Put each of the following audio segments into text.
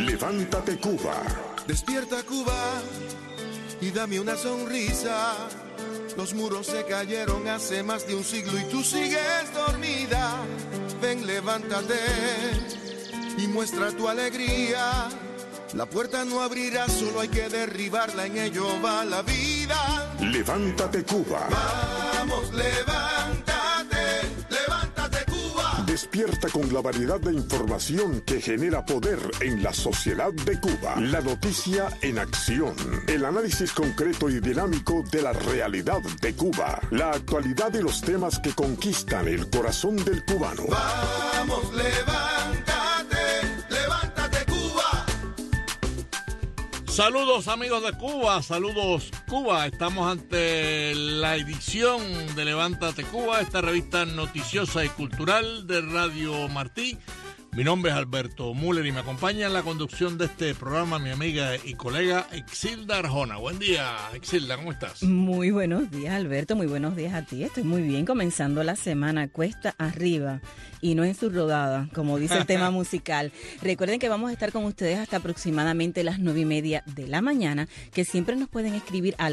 Levántate Cuba. Despierta Cuba y dame una sonrisa. Los muros se cayeron hace más de un siglo y tú sigues dormida. Ven, levántate y muestra tu alegría. La puerta no abrirá, solo hay que derribarla, en ello va la vida. Levántate Cuba. Vamos, levántate, levántate Cuba. Despierta con la variedad de información que genera poder en la sociedad de Cuba. La noticia en acción. El análisis concreto y dinámico de la realidad de Cuba. La actualidad y los temas que conquistan el corazón del cubano. Vamos, levántate, levántate Cuba. Saludos amigos de Cuba, saludos Cuba. Estamos ante la edición de Levántate Cuba, esta revista noticiosa y cultural de Radio Martí. Mi nombre es Alberto Müller y me acompaña en la conducción de este programa mi amiga y colega Exilda Arjona. Buen día, Exilda, ¿cómo estás? Muy buenos días, Alberto, muy buenos días a ti. Estoy muy bien, comenzando la semana cuesta arriba y no en su rodada, como dice el tema musical. Recuerden que vamos a estar con ustedes hasta aproximadamente las 9:30 de la mañana, que siempre nos pueden escribir a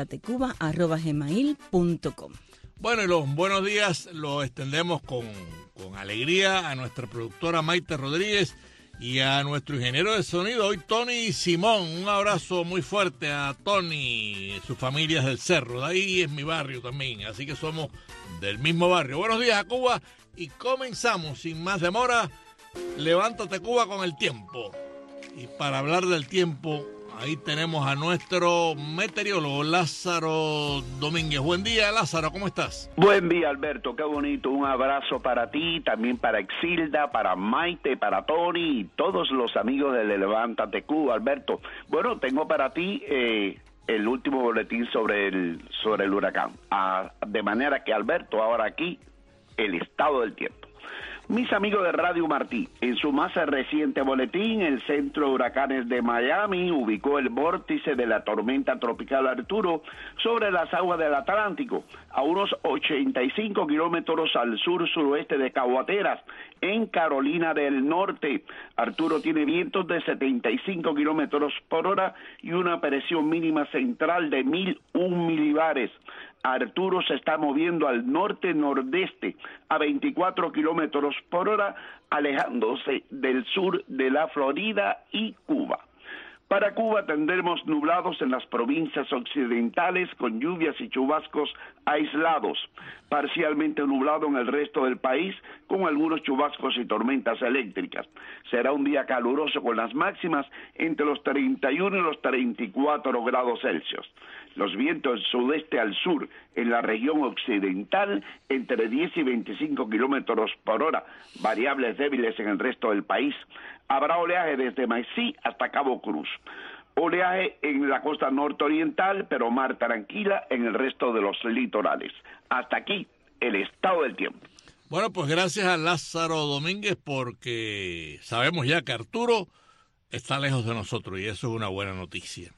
levantatecuba@gmail.com. Bueno, y los buenos días los extendemos con alegría a nuestra productora Maite Rodríguez y a nuestro ingeniero de sonido hoy, Tony Simón. Un abrazo muy fuerte a Tony, sus familias del Cerro. De ahí es mi barrio también, así que somos del mismo barrio. Buenos días a Cuba y comenzamos sin más demora. Levántate Cuba con el tiempo. Y para hablar del tiempo, ahí tenemos a nuestro meteorólogo Lázaro Domínguez. Buen día, Lázaro, ¿cómo estás? Buen día, Alberto, qué bonito. Un abrazo para ti, también para Exilda, para Maite, para Tony y todos los amigos de Levántate Cuba, Alberto. Bueno, tengo para ti el último boletín sobre el huracán. De manera que, Alberto, ahora aquí, el estado del tiempo. Mis amigos de Radio Martí, en su más reciente boletín, el Centro de Huracanes de Miami ubicó el vórtice de la tormenta tropical Arturo sobre las aguas del Atlántico, a unos 85 kilómetros al sur-suroeste de Caguateras, en Carolina del Norte. Arturo tiene vientos de 75 kilómetros por hora y una presión mínima central de 1001 milibares. Arturo se está moviendo al norte-nordeste a 24 kilómetros por hora, alejándose del sur de la Florida y Cuba. Para Cuba tendremos nublados en las provincias occidentales con lluvias y chubascos aislados, parcialmente nublado en el resto del país con algunos chubascos y tormentas eléctricas. Será un día caluroso con las máximas entre los 31 y los 34 grados Celsius. Los vientos sudeste al sur en la región occidental entre 10 y 25 kilómetros por hora, variables débiles en el resto del país. Habrá oleaje desde Maicí hasta Cabo Cruz. Oleaje en la costa norteoriental, pero mar tranquila en el resto de los litorales. Hasta aquí el estado del tiempo. Bueno, pues gracias a Lázaro Domínguez, porque sabemos ya que Arturo está lejos de nosotros y eso es una buena noticia.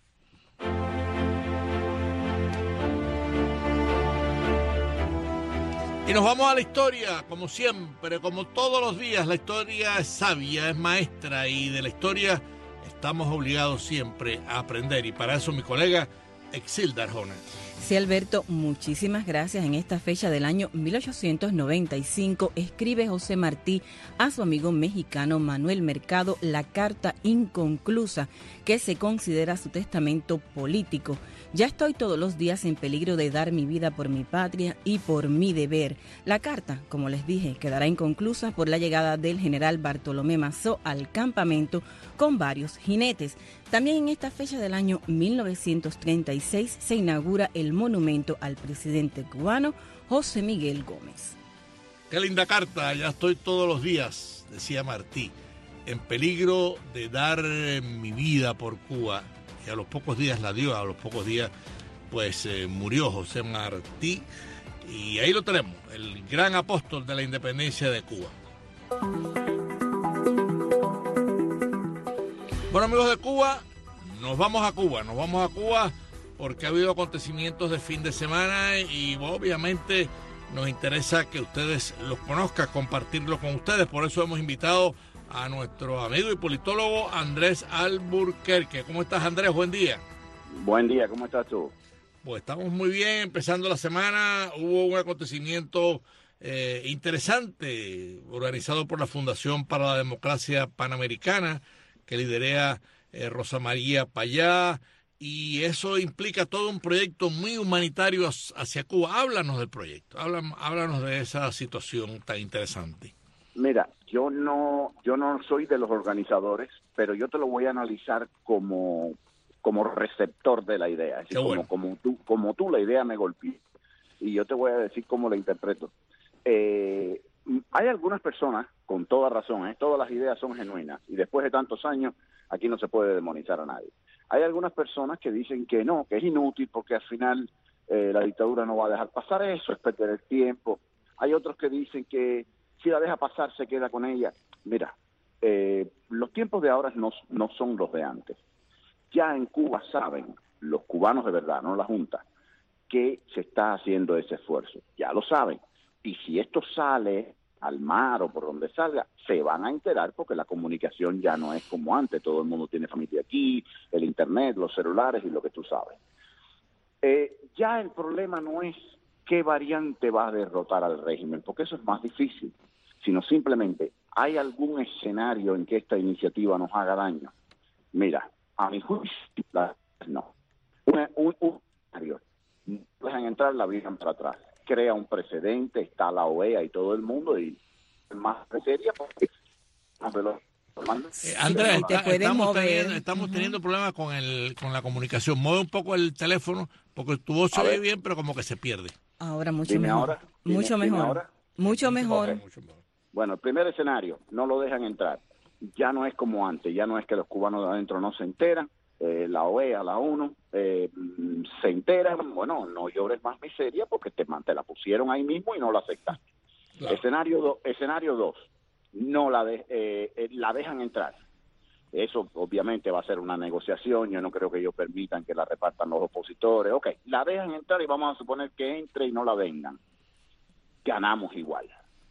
Y nos vamos a la historia, como siempre, como todos los días. La historia es sabia, es maestra, y de la historia estamos obligados siempre a aprender. Y para eso mi colega Exilda Arjona. Sí, Alberto, muchísimas gracias. En esta fecha del año 1895 escribe José Martí a su amigo mexicano Manuel Mercado la carta inconclusa, que se considera su testamento político. Ya estoy todos los días en peligro de dar mi vida por mi patria y por mi deber. La carta, como les dije, quedará inconclusa por la llegada del general Bartolomé Mazó al campamento con varios jinetes. También en esta fecha del año 1936 se inaugura el monumento al presidente cubano José Miguel Gómez. Qué linda carta, ya estoy todos los días, decía Martí, en peligro de dar mi vida por Cuba. Y a los pocos días la dio, a los pocos días pues murió José Martí. Y ahí lo tenemos, el gran apóstol de la independencia de Cuba. Bueno, amigos de Cuba, nos vamos a Cuba porque ha habido acontecimientos de fin de semana y obviamente nos interesa que ustedes los conozcan, compartirlos con ustedes. Por eso hemos invitado a nuestro amigo y politólogo Andrés Alburquerque. ¿Cómo estás, Andrés? Buen día. Buen día, ¿cómo estás tú? Pues estamos muy bien, empezando la semana. Hubo un acontecimiento interesante organizado por la Fundación para la Democracia Panamericana que lidera Rosa María Payá, y eso implica todo un proyecto muy humanitario hacia Cuba. Háblanos del proyecto, háblanos de esa situación tan interesante. Mira, yo no soy de los organizadores, pero yo te lo voy a analizar como receptor de la idea. Es decir, bueno. como tú la idea me golpeó, y yo te voy a decir cómo la interpreto. Hay algunas personas, con toda razón, todas las ideas son genuinas, y después de tantos años, aquí no se puede demonizar a nadie. Hay algunas personas que dicen que no, que es inútil, porque al final la dictadura no va a dejar pasar eso, es perder el tiempo. Hay otros que dicen que si la deja pasar, se queda con ella. Mira, los tiempos de ahora no son los de antes. Ya en Cuba saben, los cubanos de verdad, no la Junta, que se está haciendo ese esfuerzo. Ya lo saben. Y si esto sale al mar o por donde salga, se van a enterar, porque la comunicación ya no es como antes. Todo el mundo tiene familia aquí, el internet, los celulares y lo que tú sabes. Ya el problema no es qué variante va a derrotar al régimen, porque eso es más difícil, sino simplemente, ¿hay algún escenario en que esta iniciativa nos haga daño? Mira, a mi juicio, no. Un escenario, no dejan entrar, la viran para atrás. Crea un precedente, está la OEA y todo el mundo, y más seria porque Andrés, estamos teniendo problemas con la comunicación. Mueve un poco el teléfono, porque tu voz se oye bien, pero como que se pierde. Ahora mucho mejor. Mucho mejor. Okay. Bueno, el primer escenario, no lo dejan entrar. Ya no es como antes, ya no es que los cubanos de adentro no se enteran, la OEA, la ONU, se enteran, bueno, no llores más miseria porque te la pusieron ahí mismo y no la aceptaste. Claro. Escenario 2, no la dejan entrar. Eso obviamente va a ser una negociación, yo no creo que ellos permitan que la repartan los opositores. Ok, la dejan entrar y vamos a suponer que entre y no la vengan. Ganamos igual.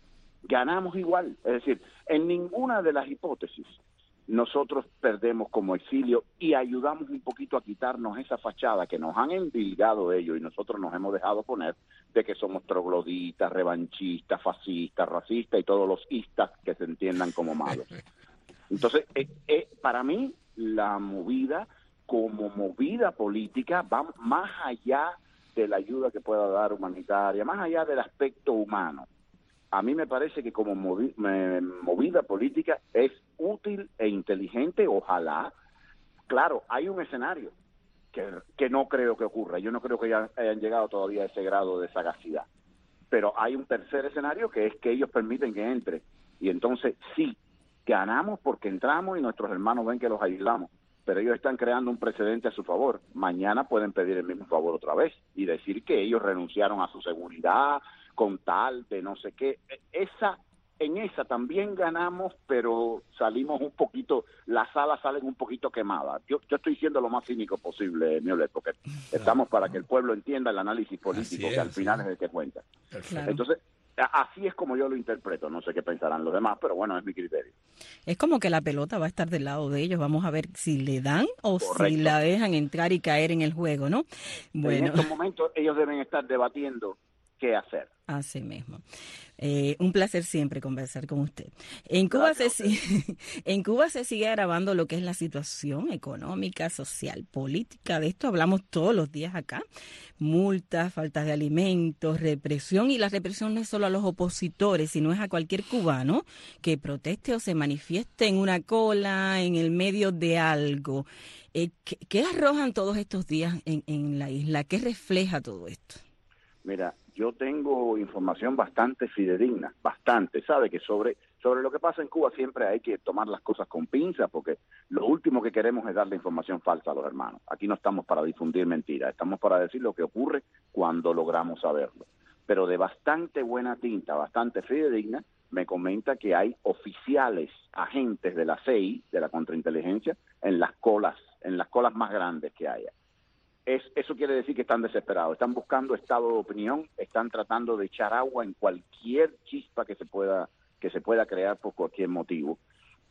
Es decir, en ninguna de las hipótesis nosotros perdemos como exilio y ayudamos un poquito a quitarnos esa fachada que nos han endilgado ellos y nosotros nos hemos dejado poner de que somos trogloditas, revanchistas, fascistas, racistas y todos los istas que se entiendan como malos. Entonces, para mí, la movida como movida política va más allá de la ayuda que pueda dar humanitaria, más allá del aspecto humano. A mí me parece que como movida política es útil e inteligente, ojalá. Claro, hay un escenario que no creo que ocurra. Yo no creo que ya hayan llegado todavía a ese grado de sagacidad. Pero hay un tercer escenario que es que ellos permiten que entre. Y entonces sí, ganamos porque entramos y nuestros hermanos ven que los ayudamos. Pero ellos están creando un precedente a su favor. Mañana pueden pedir el mismo favor otra vez y decir que ellos renunciaron a su seguridad con tal de no sé qué. En esa también ganamos, pero salimos un poquito, las alas salen un poquito quemadas. Yo estoy siendo lo más cínico posible, Miolet, porque estamos para que el pueblo entienda el análisis político, que al final es el que cuenta. Perfecto. Entonces, así es como yo lo interpreto. No sé qué pensarán los demás, pero bueno, es mi criterio. Es como que la pelota va a estar del lado de ellos. Vamos a ver si le dan o correcto, si la dejan entrar y caer en el juego, ¿no? Bueno. En estos momentos ellos deben estar debatiendo qué hacer. Así mismo. Un placer siempre conversar con usted. En Cuba se sigue agravando lo que es la situación económica, social, política. De esto hablamos todos los días acá. Multas, faltas de alimentos, represión. Y la represión no es solo a los opositores, sino es a cualquier cubano que proteste o se manifieste en una cola, en el medio de algo. ¿Qué arrojan todos estos días en la isla? ¿Qué refleja todo esto? Mira, yo tengo información bastante fidedigna, bastante, sabe que sobre lo que pasa en Cuba siempre hay que tomar las cosas con pinzas, porque lo último que queremos es darle información falsa a los hermanos. Aquí no estamos para difundir mentiras, estamos para decir lo que ocurre cuando logramos saberlo. Pero de bastante buena tinta, bastante fidedigna, me comenta que hay oficiales, agentes de la CEI, de la contrainteligencia, en las colas más grandes que haya. Eso quiere decir que están desesperados, están buscando estado de opinión, están tratando de echar agua en cualquier chispa que se pueda crear por cualquier motivo.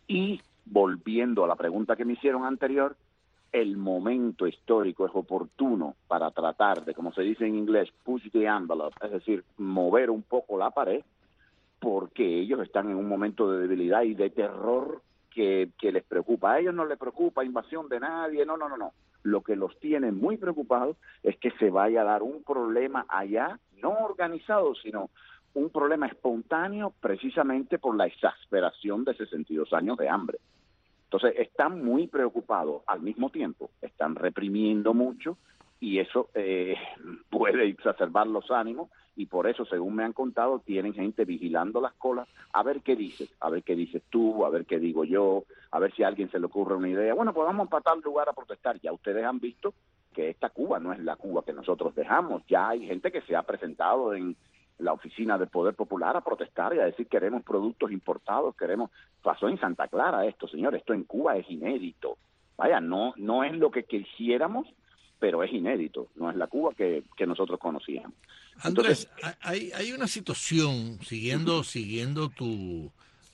Y volviendo a la pregunta que me hicieron anterior, el momento histórico es oportuno para tratar de, como se dice en inglés, push the envelope, es decir, mover un poco la pared, porque ellos están en un momento de debilidad y de terror que les preocupa. A ellos no les preocupa invasión de nadie, no. Lo que los tiene muy preocupados es que se vaya a dar un problema allá, no organizado, sino un problema espontáneo precisamente por la exasperación de 62 años de hambre. Entonces, están muy preocupados al mismo tiempo, están reprimiendo mucho y eso puede exacerbar los ánimos y por eso, según me han contado, tienen gente vigilando las colas a ver qué dices tú, a ver qué digo yo, a ver si a alguien se le ocurre una idea. Bueno, pues vamos para tal lugar a protestar. Ya ustedes han visto que esta Cuba no es la Cuba que nosotros dejamos. Ya hay gente que se ha presentado en la oficina del Poder Popular a protestar y a decir queremos productos importados, pasó en Santa Clara esto, señor, esto en Cuba es inédito. Vaya, no es lo que quisiéramos, pero es inédito, no es la Cuba que nosotros conocíamos. Andrés, hay una situación, siguiendo tu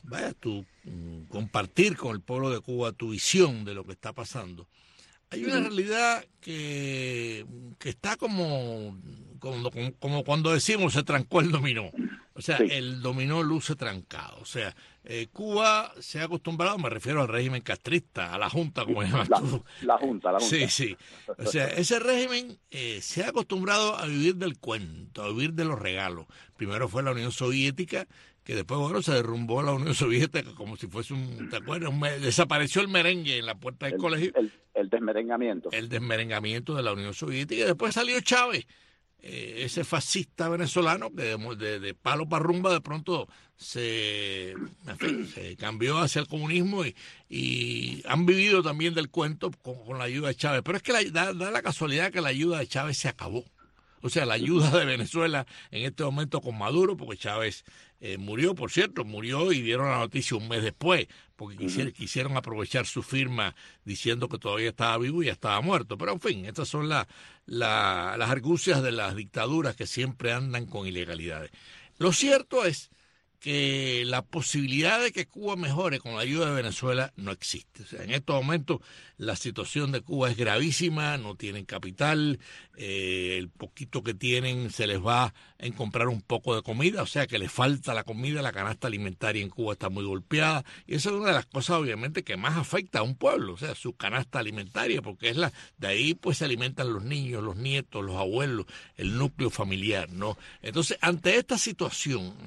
compartir con el pueblo de Cuba tu visión de lo que está pasando. Hay una realidad que está como cuando decimos se trancó el dominó. O sea, sí. El dominó luce trancado. O sea, Cuba se ha acostumbrado, me refiero al régimen castrista, a la Junta, como llamas tú. La Junta. Sí. O sea, ese régimen se ha acostumbrado a vivir del cuento, a vivir de los regalos. Primero fue la Unión Soviética, que después, bueno, se derrumbó la Unión Soviética como si fuese ¿te acuerdas? Desapareció el merengue en la puerta del colegio. El desmerengamiento. El desmerengamiento de la Unión Soviética. Y después salió Chávez, ese fascista venezolano que de palo para rumba de pronto se cambió hacia el comunismo y han vivido también del cuento con la ayuda de Chávez. Pero es que da la casualidad que la ayuda de Chávez se acabó. O sea, la ayuda de Venezuela en este momento con Maduro, porque Chávez murió, por cierto, y dieron la noticia un mes después, porque quisieron aprovechar su firma diciendo que todavía estaba vivo y ya estaba muerto. Pero en fin, estas son las argucias de las dictaduras que siempre andan con ilegalidades. Lo cierto es que la posibilidad de que Cuba mejore con la ayuda de Venezuela no existe. O sea, en estos momentos la situación de Cuba es gravísima, no tienen capital, el poquito que tienen se les va en comprar un poco de comida, o sea que les falta la comida, la canasta alimentaria en Cuba está muy golpeada, y esa es una de las cosas obviamente que más afecta a un pueblo, o sea, su canasta alimentaria, porque de ahí pues se alimentan los niños, los nietos, los abuelos, el núcleo familiar, ¿no? Entonces, ante esta situación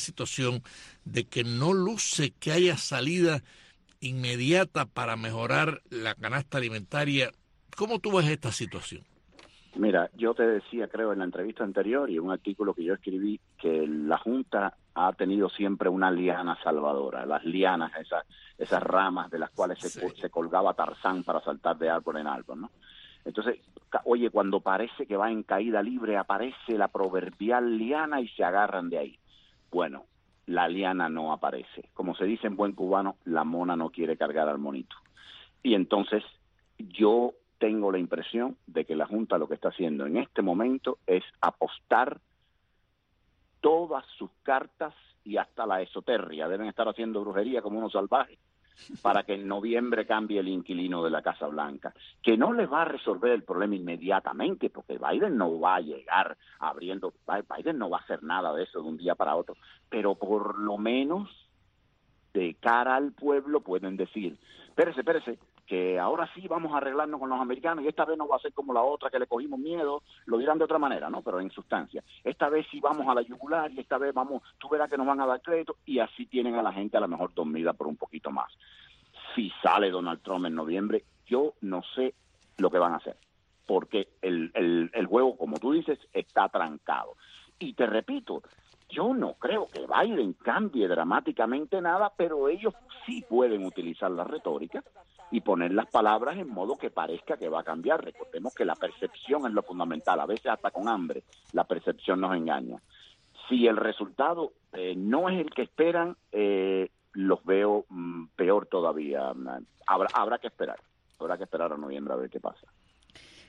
de que no luce que haya salida inmediata para mejorar la canasta alimentaria, ¿cómo tú ves esta situación? Mira, yo te decía, creo, en la entrevista anterior y en un artículo que yo escribí, que la Junta ha tenido siempre una liana salvadora, las lianas, esas ramas de las cuales se colgaba Tarzán para saltar de árbol en árbol, ¿no? Entonces, oye, cuando parece que va en caída libre, aparece la proverbial liana y se agarran de ahí. Bueno, la liana no aparece. Como se dice en buen cubano, la mona no quiere cargar al monito. Y entonces yo tengo la impresión de que la Junta lo que está haciendo en este momento es apostar todas sus cartas y hasta la esoterria. Deben estar haciendo brujería como unos salvajes para que en noviembre cambie el inquilino de la Casa Blanca, que no les va a resolver el problema inmediatamente, porque Biden no va a llegar Biden no va a hacer nada de eso de un día para otro, pero por lo menos de cara al pueblo pueden decir, espérese, que ahora sí vamos a arreglarnos con los americanos y esta vez no va a ser como la otra que le cogimos miedo, lo dirán de otra manera, ¿no? Pero en sustancia, esta vez sí vamos a la yugular y esta vez tú verás que nos van a dar crédito y así tienen a la gente a lo mejor dormida por un poquito más. Si sale Donald Trump en noviembre, yo no sé lo que van a hacer, porque el juego, como tú dices, está trancado. Y te repito, yo no creo que Biden cambie dramáticamente nada, pero ellos sí pueden utilizar la retórica y poner las palabras en modo que parezca que va a cambiar. Recordemos que la percepción es lo fundamental, a veces hasta con hambre la percepción nos engaña. Si el resultado no es el que esperan, los veo peor todavía. Habrá que esperar a noviembre a ver qué pasa.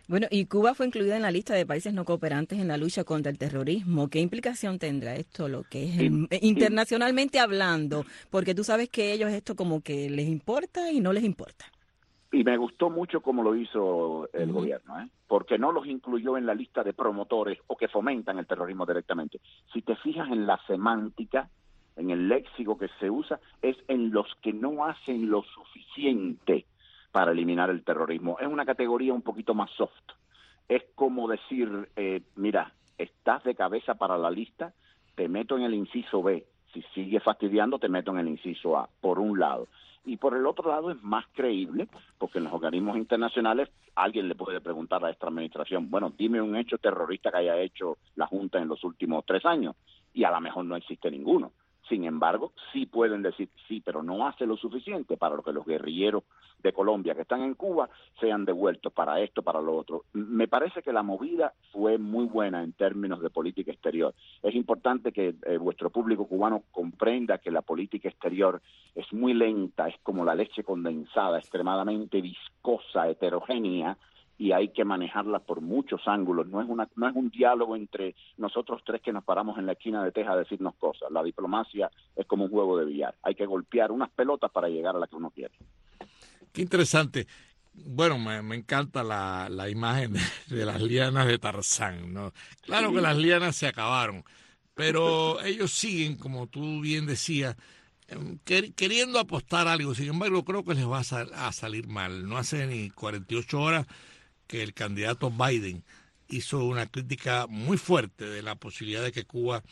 Bueno, y Cuba fue incluida en la lista de países no cooperantes en la lucha contra el terrorismo. ¿Qué implicación tendrá esto, lo que es internacionalmente hablando? Porque tú sabes que ellos esto como que les importa y no les importa. Y me gustó mucho cómo lo hizo el gobierno, porque no los incluyó en la lista de promotores o que fomentan el terrorismo directamente. Si te fijas en la semántica, en el léxico que se usa, es en los que no hacen lo suficiente para eliminar el terrorismo. Es una categoría un poquito más soft. Es como decir, mira, estás de cabeza para la lista, te meto en el inciso B. Si sigues fastidiando, te meto en el inciso A, por un lado. Y por el otro lado es más creíble, porque en los organismos internacionales alguien le puede preguntar a esta administración, bueno, dime un hecho terrorista que haya hecho la Junta en los últimos 3 años, y a lo mejor no existe ninguno. Sin embargo, sí pueden decir, sí, pero no hace lo suficiente para que los guerrilleros de Colombia que están en Cuba sean devueltos para esto, para lo otro. Me parece que la movida fue muy buena en términos de política exterior. Es importante que vuestro público cubano comprenda que la política exterior es muy lenta, es como la leche condensada, extremadamente viscosa, heterogénea, y hay que manejarla por muchos ángulos. No es un diálogo entre nosotros tres que nos paramos en la esquina de Texas a decirnos cosas. La diplomacia es como un juego de billar. Hay que golpear unas pelotas para llegar a la que uno quiere. Qué interesante. Bueno, me encanta la imagen de las lianas de Tarzán, ¿no? Claro Sí. que las lianas se acabaron, pero ellos siguen, como tú bien decías, queriendo apostar algo. Sin embargo, creo que les va a salir mal. No hace ni 48 horas que el candidato Biden hizo una crítica muy fuerte de la posibilidad de que Cuba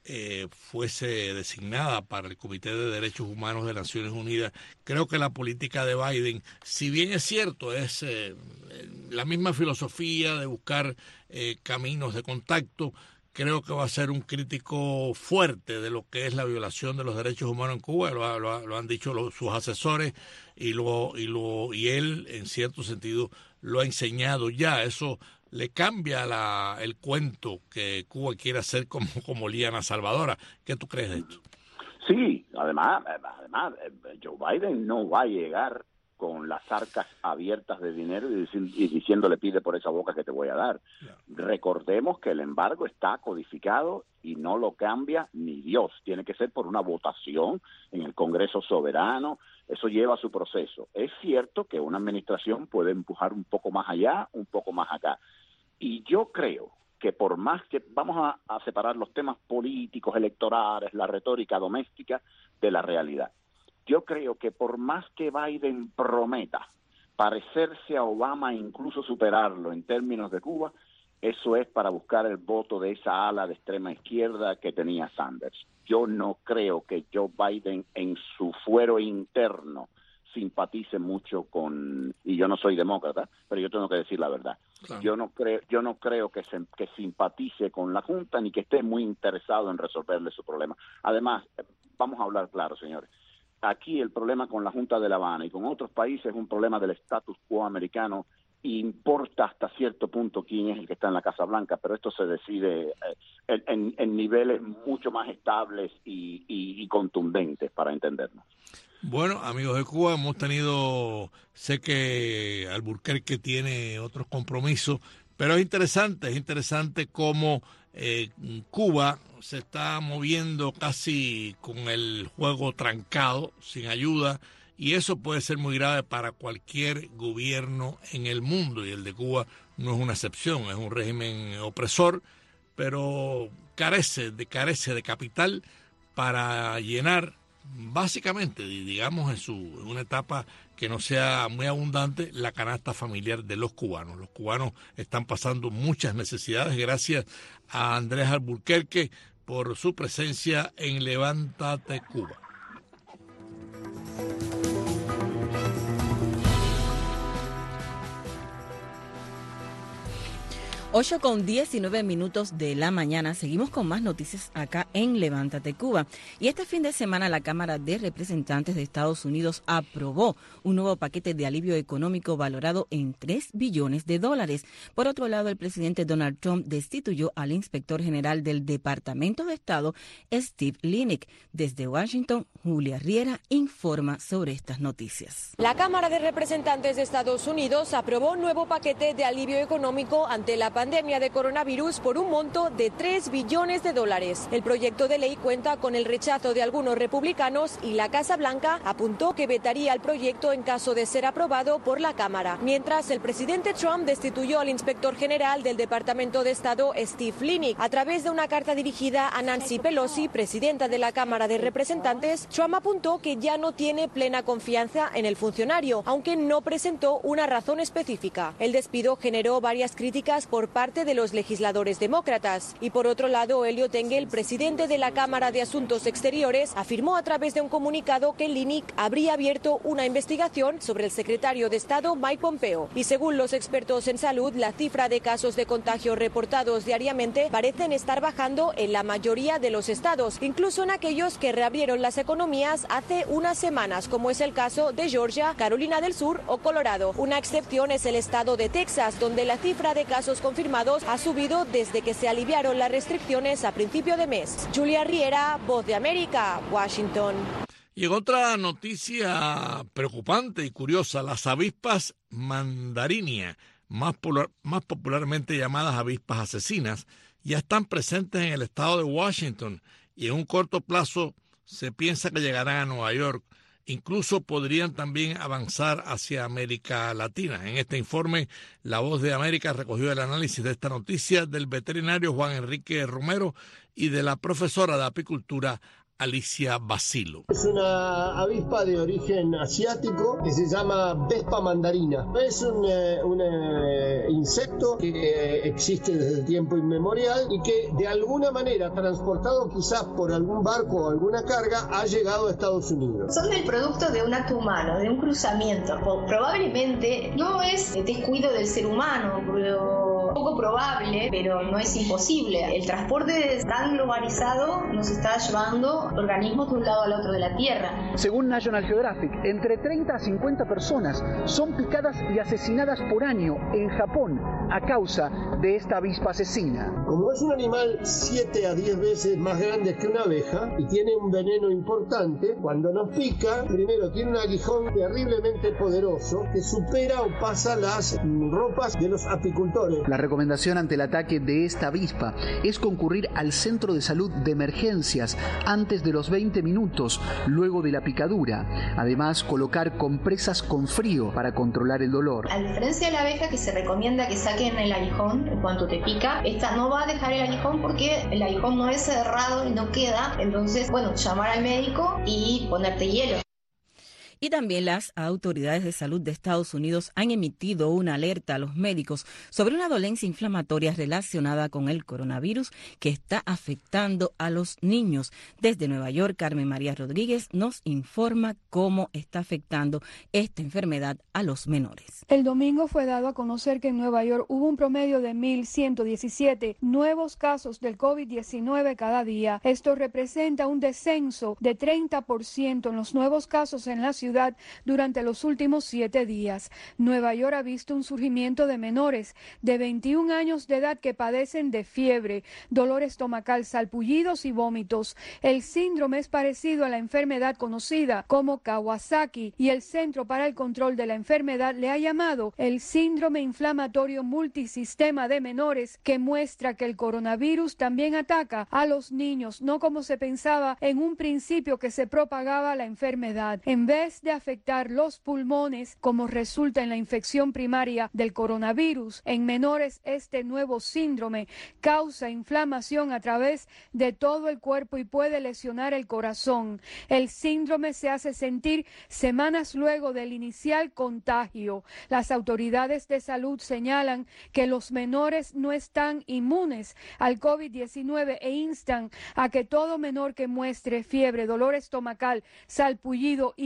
fuese designada para el Comité de Derechos Humanos de Naciones Unidas. Creo que la política de Biden, si bien es cierto, es la misma filosofía de buscar caminos de contacto, creo que va a ser un crítico fuerte de lo que es la violación de los derechos humanos en Cuba. Lo han dicho sus asesores y él, en cierto sentido, lo ha enseñado ya. Eso le cambia el cuento que Cuba quiere hacer como liana salvadora. ¿Qué tú crees de esto? Sí, además, Joe Biden no va a llegar con las arcas abiertas de dinero y diciéndole pide por esa boca que te voy a dar. Claro. Recordemos que el embargo está codificado y no lo cambia ni Dios. Tiene que ser por una votación en el Congreso soberano. Eso lleva su proceso. Es cierto que una administración puede empujar un poco más allá, un poco más acá. Y yo creo que por más que vamos a separar los temas políticos, electorales, la retórica doméstica de la realidad. Yo creo que por más que Biden prometa parecerse a Obama e incluso superarlo en términos de Cuba, eso es para buscar el voto de esa ala de extrema izquierda que tenía Sanders. Yo no creo que Joe Biden en su fuero interno simpatice mucho con, y yo no soy demócrata, pero yo tengo que decir la verdad. Claro. Yo no creo que simpatice con la Junta ni que esté muy interesado en resolverle su problema. Además, vamos a hablar claro, señores. Aquí el problema con la Junta de La Habana y con otros países es un problema del status quo americano. Importa hasta cierto punto quién es el que está en la Casa Blanca, pero esto se decide en niveles mucho más estables y contundentes, para entendernos. Bueno, amigos de Cuba, sé que Alburquerque tiene otros compromisos, pero es interesante cómo Cuba se está moviendo casi con el juego trancado, sin ayuda, y eso puede ser muy grave para cualquier gobierno en el mundo, y el de Cuba no es una excepción. Es un régimen opresor, pero carece de capital para llenar, básicamente, digamos, en una etapa que no sea muy abundante, la canasta familiar de los cubanos. Los cubanos están pasando muchas necesidades. Gracias a Andrés Alburquerque por su presencia en Levántate Cuba. 8:19 de la mañana. Seguimos con más noticias acá en Levántate Cuba. Y este fin de semana la Cámara de Representantes de Estados Unidos aprobó un nuevo paquete de alivio económico valorado en $3 billones. Por otro lado, el presidente Donald Trump destituyó al inspector general del Departamento de Estado, Steve Linick. Desde Washington, Julia Riera informa sobre estas noticias. La Cámara de Representantes de Estados Unidos aprobó un nuevo paquete de alivio económico ante la pandemia de coronavirus por un monto de $3 billones. El proyecto de ley cuenta con el rechazo de algunos republicanos y la Casa Blanca apuntó que vetaría el proyecto en caso de ser aprobado por la Cámara. Mientras, el presidente Trump destituyó al inspector general del Departamento de Estado, Steve Linick. A través de una carta dirigida a Nancy Pelosi, presidenta de la Cámara de Representantes, Trump apuntó que ya no tiene plena confianza en el funcionario, aunque no presentó una razón específica. El despido generó varias críticas por parte de los legisladores demócratas. Y por otro lado, Eliot Engel, presidente de la Cámara de Asuntos Exteriores, afirmó a través de un comunicado que Linick habría abierto una investigación sobre el secretario de Estado Mike Pompeo. Y según los expertos en salud, la cifra de casos de contagio reportados diariamente parecen estar bajando en la mayoría de los estados, incluso en aquellos que reabrieron las economías hace unas semanas, como es el caso de Georgia, Carolina del Sur o Colorado. Una excepción es el estado de Texas, donde la cifra de casos confirmados ha subido desde que se aliviaron las restricciones a principio de mes. Julia Riera, Voz de América, Washington. Y en otra noticia preocupante y curiosa, las avispas mandarinia, más popularmente llamadas avispas asesinas, ya están presentes en el estado de Washington y en un corto plazo se piensa que llegarán a Nueva York. Incluso podrían también avanzar hacia América Latina. En este informe, La Voz de América recogió el análisis de esta noticia del veterinario Juan Enrique Romero y de la profesora de apicultura Alicia Basilo. Es una avispa de origen asiático que se llama Vespa mandarina. Es un insecto que existe desde el tiempo inmemorial y que de alguna manera, transportado quizás por algún barco o alguna carga, ha llegado a Estados Unidos. Son el producto de un acto humano, de un cruzamiento. Probablemente no es descuido del ser humano, pero poco probable, pero no es imposible. El transporte tan globalizado nos está llevando organismos de un lado al otro de la Tierra. Según National Geographic, entre 30 a 50 personas son picadas y asesinadas por año en Japón a causa de esta avispa asesina. Como es un animal 7 a 10 veces más grande que una abeja y tiene un veneno importante, cuando nos pica, primero tiene un aguijón terriblemente poderoso que supera o pasa las ropas de los apicultores. La recomendación ante el ataque de esta avispa es concurrir al centro de salud de emergencias antes de los 20 minutos luego de la picadura. Además, colocar compresas con frío para controlar el dolor. A diferencia de la abeja, que se recomienda que saquen el aguijón en cuanto te pica, esta no va a dejar el aguijón porque el aguijón no es cerrado y no queda. Entonces, llamar al médico y ponerte hielo. Y también las autoridades de salud de Estados Unidos han emitido una alerta a los médicos sobre una dolencia inflamatoria relacionada con el coronavirus que está afectando a los niños. Desde Nueva York, Carmen María Rodríguez nos informa cómo está afectando esta enfermedad a los menores. El domingo fue dado a conocer que en Nueva York hubo un promedio de 1.117 nuevos casos del COVID-19 cada día. Esto representa un descenso de 30% en los nuevos casos en la ciudad durante los últimos 7 días. Nueva York ha visto un surgimiento de menores de 21 años de edad que padecen de fiebre, dolor estomacal, salpullidos y vómitos. El síndrome es parecido a la enfermedad conocida como Kawasaki y el Centro para el Control de la Enfermedad le ha llamado el síndrome inflamatorio multisistema de menores, que muestra que el coronavirus también ataca a los niños, no como se pensaba en un principio que se propagaba la enfermedad. En vez de afectar los pulmones, como resulta en la infección primaria del coronavirus, en menores este nuevo síndrome causa inflamación a través de todo el cuerpo y puede lesionar el corazón. El síndrome se hace sentir semanas luego del inicial contagio. Las autoridades de salud señalan que los menores no están inmunes al COVID-19 e instan a que todo menor que muestre fiebre, dolor estomacal, salpullido y vómito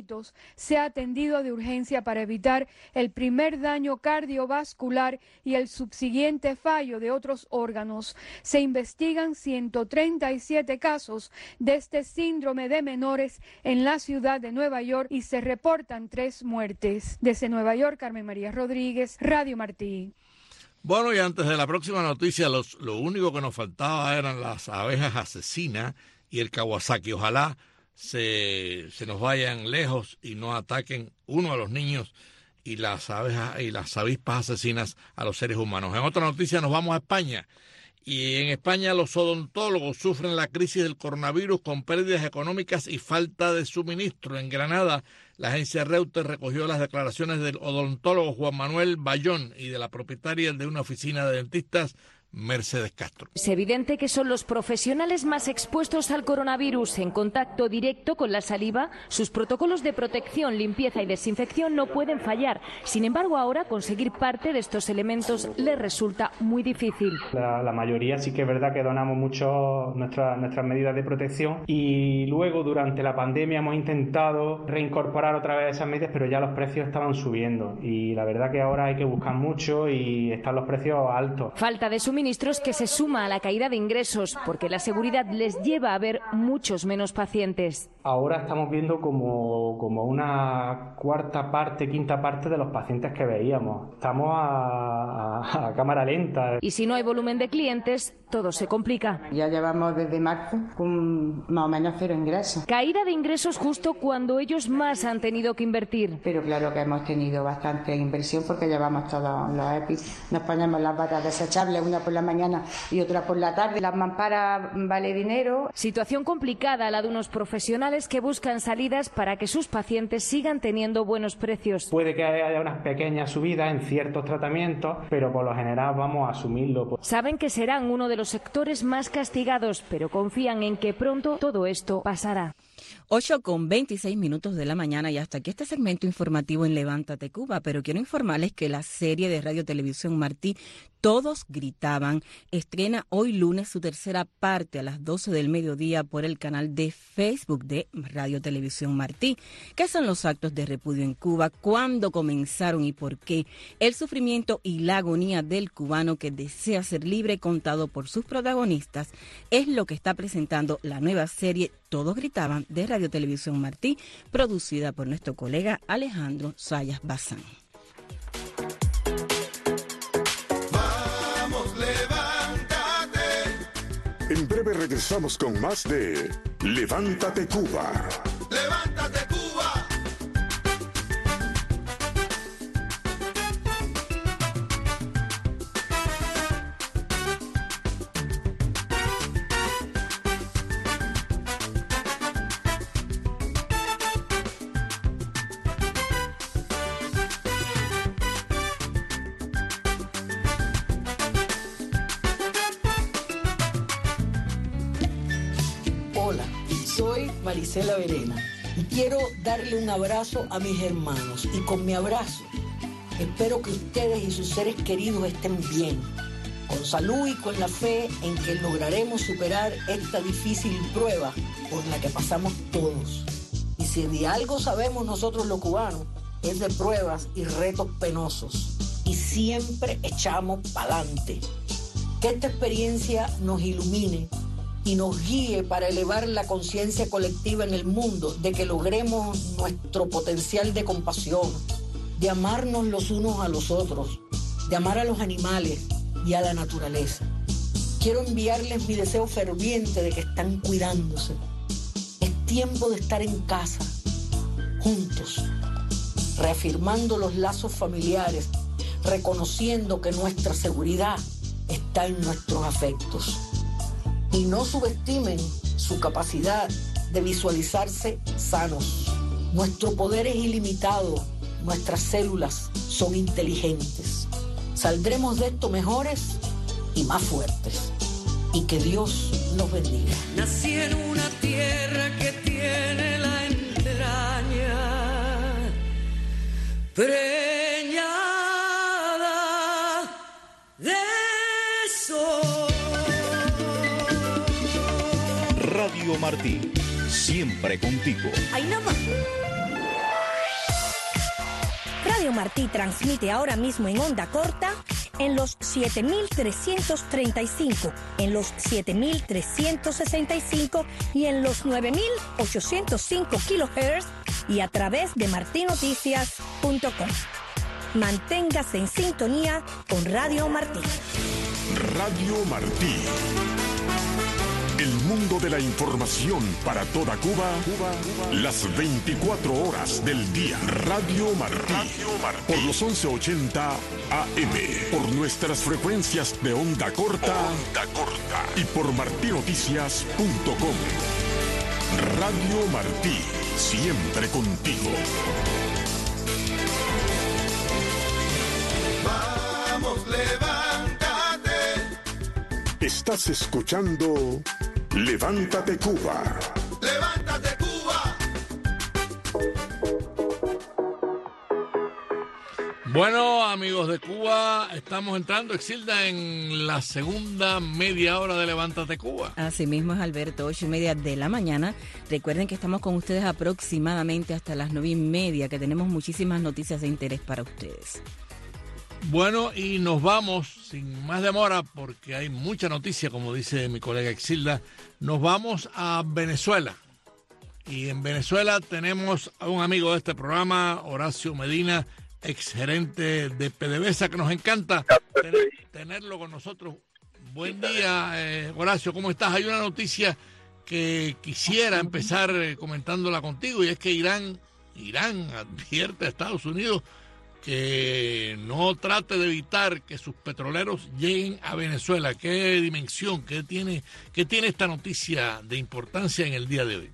congénitos se ha atendido de urgencia para evitar el primer daño cardiovascular y el subsiguiente fallo de otros órganos. Se investigan 137 casos de este síndrome de menores en la ciudad de Nueva York y se reportan 3 muertes. Desde Nueva York, Carmen María Rodríguez, Radio Martí. Bueno, y antes de la próxima noticia, lo único que nos faltaba eran las abejas asesinas y el Kawasaki. Ojalá se nos vayan lejos y no ataquen uno a los niños y las abejas y las avispas asesinas a los seres humanos. En otra noticia nos vamos a España. Y en España los odontólogos sufren la crisis del coronavirus con pérdidas económicas y falta de suministro. En Granada, la agencia Reuters recogió las declaraciones del odontólogo Juan Manuel Bayón y de la propietaria de una oficina de dentistas, Mercedes Castro. Es evidente que son los profesionales más expuestos al coronavirus. En contacto directo con la saliva, sus protocolos de protección, limpieza y desinfección no pueden fallar. Sin embargo, ahora conseguir parte de estos elementos les resulta muy difícil. La mayoría sí que es verdad que donamos mucho nuestras medidas de protección y luego durante la pandemia hemos intentado reincorporar otra vez esas medidas, pero ya los precios estaban subiendo y la verdad que ahora hay que buscar mucho y están los precios altos. Falta de suministros que se suma a la caída de ingresos, porque la seguridad les lleva a ver muchos menos pacientes. Ahora estamos viendo como una quinta parte de los pacientes que veíamos. Estamos a cámara lenta. Y si no hay volumen de clientes, todo se complica. Ya llevamos desde marzo con más o menos 0 ingresos. Caída de ingresos justo cuando ellos más han tenido que invertir. Pero claro que hemos tenido bastante inversión porque llevamos todos los EPIs. Nos ponemos las batas desechables, una por la mañana y otra por la tarde. Las mamparas vale dinero. Situación complicada la de unos profesionales que buscan salidas para que sus pacientes sigan teniendo buenos precios. Puede que haya unas pequeñas subidas en ciertos tratamientos, pero por lo general vamos a asumirlo. Saben que serán uno de los sectores más castigados, pero confían en que pronto todo esto pasará. 8:26 de la mañana y hasta aquí este segmento informativo en Levántate Cuba, pero quiero informarles que la serie de Radio Televisión Martí Todos Gritaban estrena hoy lunes su tercera parte a las 12 del mediodía por el canal de Facebook de Radio Televisión Martí. ¿Qué son los actos de repudio en Cuba? ¿Cuándo comenzaron y por qué? El sufrimiento y la agonía del cubano que desea ser libre, contado por sus protagonistas, es lo que está presentando la nueva serie Todos Gritaban de Radio Televisión Martí, producida por nuestro colega Alejandro Sayas Bazán. Vamos, levántate. En breve regresamos con más de Levántate Cuba. Levántate Cuba. Hola, soy Marisela Verena y quiero darle un abrazo a mis hermanos y con mi abrazo espero que ustedes y sus seres queridos estén bien, con salud y con la fe en que lograremos superar esta difícil prueba por la que pasamos todos. Y si de algo sabemos nosotros los cubanos, es de pruebas y retos penosos. Y siempre echamos pa'lante. Que esta experiencia nos ilumine y nos guíe para elevar la conciencia colectiva en el mundo, de que logremos nuestro potencial de compasión, de amarnos los unos a los otros, de amar a los animales y a la naturaleza. Quiero enviarles mi deseo ferviente de que están cuidándose. Es tiempo de estar en casa, juntos, reafirmando los lazos familiares, reconociendo que nuestra seguridad está en nuestros afectos. Y no subestimen su capacidad de visualizarse sanos. Nuestro poder es ilimitado, nuestras células son inteligentes. Saldremos de esto mejores y más fuertes. Y que Dios los bendiga. Nací en una tierra que tiene la entraña preñada de sol. Radio Martí, siempre contigo. ¡Ay, nada más! Radio Martí transmite ahora mismo en onda corta en los 7.335, en los 7.365 y en los 9.805 kHz y a través de martinoticias.com. Manténgase en sintonía con Radio Martí. Radio Martí. El mundo de la información para toda Cuba, las 24 horas del día. Radio Martí. Por los 1180 AM. Por nuestras frecuencias de onda corta. Y por martinoticias.com. Radio Martí. Siempre contigo. Vamos, levántate. Estás escuchando Levántate Cuba. Levántate Cuba. Bueno, amigos de Cuba, estamos entrando, Exilda, en la segunda media hora de Levántate Cuba. Así mismo es, Alberto, 8:30 de la mañana. Recuerden que estamos con ustedes aproximadamente hasta las 9:30, que tenemos muchísimas noticias de interés para ustedes. Bueno, y nos vamos sin más demora porque hay mucha noticia, como dice mi colega Exilda. Nos vamos a Venezuela. Y en Venezuela tenemos a un amigo de este programa, Horacio Medina, exgerente de PDVSA, que nos encanta tenerlo con nosotros. Buen día, Horacio, ¿cómo estás? Hay una noticia que quisiera empezar comentándola contigo, y es que Irán advierte a Estados Unidos que no trate de evitar que sus petroleros lleguen a Venezuela. ¿Qué dimensión, qué tiene esta noticia de importancia en el día de hoy?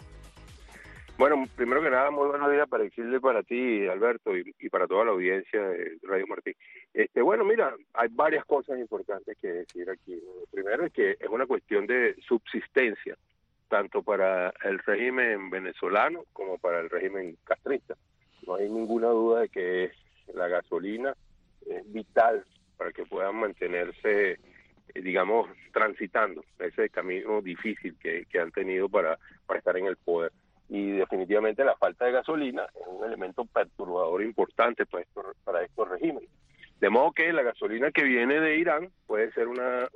Bueno, primero que nada, muy buenos días para decirle para ti, Alberto, y para toda la audiencia de Radio Martí. Bueno, mira, hay varias cosas importantes que decir aquí. Primero es que es una cuestión de subsistencia, tanto para el régimen venezolano como para el régimen castrista. No hay ninguna duda de que la gasolina es vital para que puedan mantenerse, digamos, transitando ese camino difícil que han tenido para estar en el poder. Y definitivamente la falta de gasolina es un elemento perturbador importante para estos regímenes. De modo que la gasolina que viene de Irán puede ser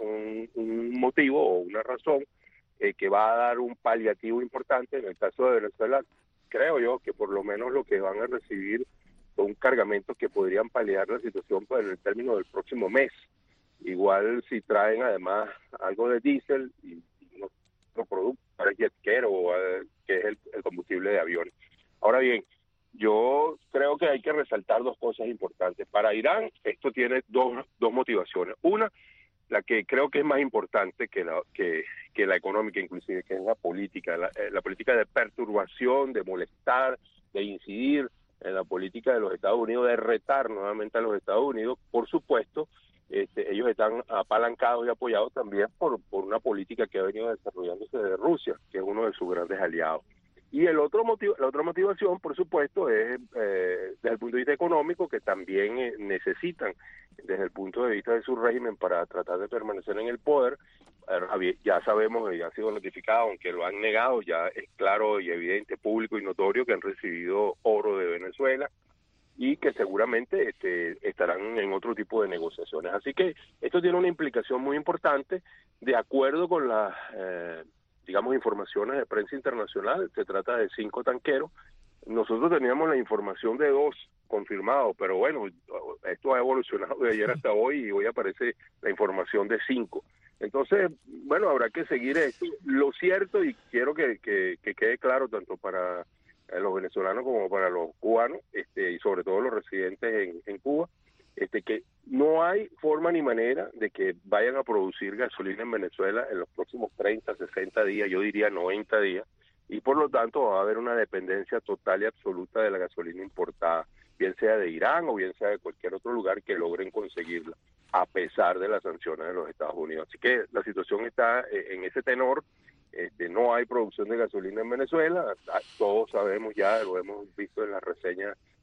un motivo o una razón que va a dar un paliativo importante. En el caso de Venezuela, creo yo que por lo menos lo que van a recibir son cargamentos que podrían paliar la situación en el término del próximo mes. Igual si traen además algo de diésel y otro producto para el jetquero, que es el combustible de aviones. Ahora bien, yo creo que hay que resaltar dos cosas importantes. Para Irán esto tiene dos motivaciones. Una, la que creo que es más importante que la económica, inclusive, que es la política, la política de perturbación, de molestar, de incidir en la política de los Estados Unidos, de retar nuevamente a los Estados Unidos. Por supuesto, ellos están apalancados y apoyados también por una política que ha venido desarrollándose de Rusia, que es uno de sus grandes aliados. Y la otra motivación, por supuesto, es desde el punto de vista económico, que también necesitan, desde el punto de vista de su régimen, para tratar de permanecer en el poder. Ya sabemos, ya ha sido notificado, aunque lo han negado, ya es claro y evidente, público y notorio, que han recibido oro de Venezuela y que seguramente estarán en otro tipo de negociaciones. Así que esto tiene una implicación muy importante. De acuerdo con las informaciones de prensa internacional, se trata de 5 tanqueros. Nosotros teníamos la información de 2 confirmados, pero bueno, esto ha evolucionado de ayer hasta hoy y hoy aparece la información de 5. Entonces, bueno, habrá que seguir esto. Lo cierto, y quiero que quede claro tanto para los venezolanos como para los cubanos, y sobre todo los residentes en Cuba, que no hay forma ni manera de que vayan a producir gasolina en Venezuela en los próximos 30, 60 días, yo diría 90 días, y por lo tanto va a haber una dependencia total y absoluta de la gasolina importada, bien sea de Irán o bien sea de cualquier otro lugar que logren conseguirla, a pesar de las sanciones de los Estados Unidos. Así que la situación está en ese tenor. No hay producción de gasolina en Venezuela, todos sabemos ya, lo hemos visto en las reseñas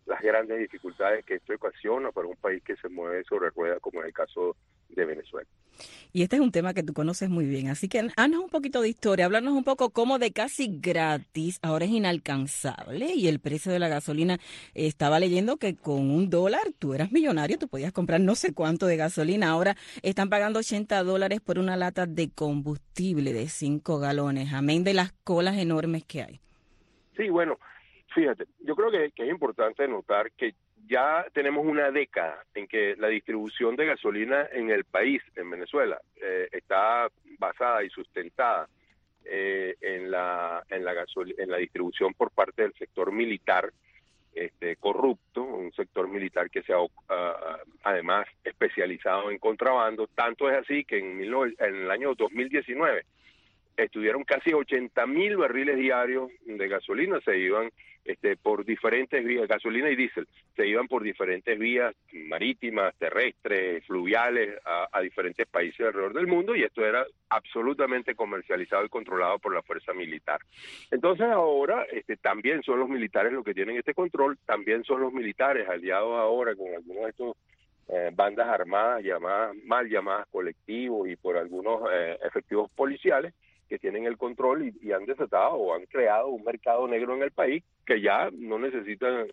las grandes dificultades que esto ocasiona para un país que se mueve sobre ruedas, como es el caso de Venezuela. Y este es un tema que tú conoces muy bien, así que haznos un poquito de historia, háblanos un poco cómo de casi gratis ahora es inalcanzable y el precio de la gasolina. Estaba leyendo que con $1 tú eras millonario, tú podías comprar no sé cuánto de gasolina, ahora están pagando $80 por una lata de combustible de 5 galones, amén de las colas enormes que hay. Sí, bueno, fíjate, yo creo que es importante notar que ya tenemos una década en que la distribución de gasolina en el país, en Venezuela, está basada y sustentada en la distribución por parte del sector militar, corrupto, un sector militar que se ha además especializado en contrabando. Tanto es así que en el año 2019 estuvieron casi 80.000 barriles diarios de gasolina, se iban por diferentes vías, gasolina y diésel, se iban por diferentes vías marítimas, terrestres, fluviales, a diferentes países alrededor del mundo, y esto era absolutamente comercializado y controlado por la fuerza militar. Entonces ahora también son los militares los que tienen este control, también son los militares aliados ahora con algunos de estos bandas armadas mal llamadas colectivos y por algunos efectivos policiales que tienen el control y han desatado o han creado un mercado negro en el país que ya no necesitan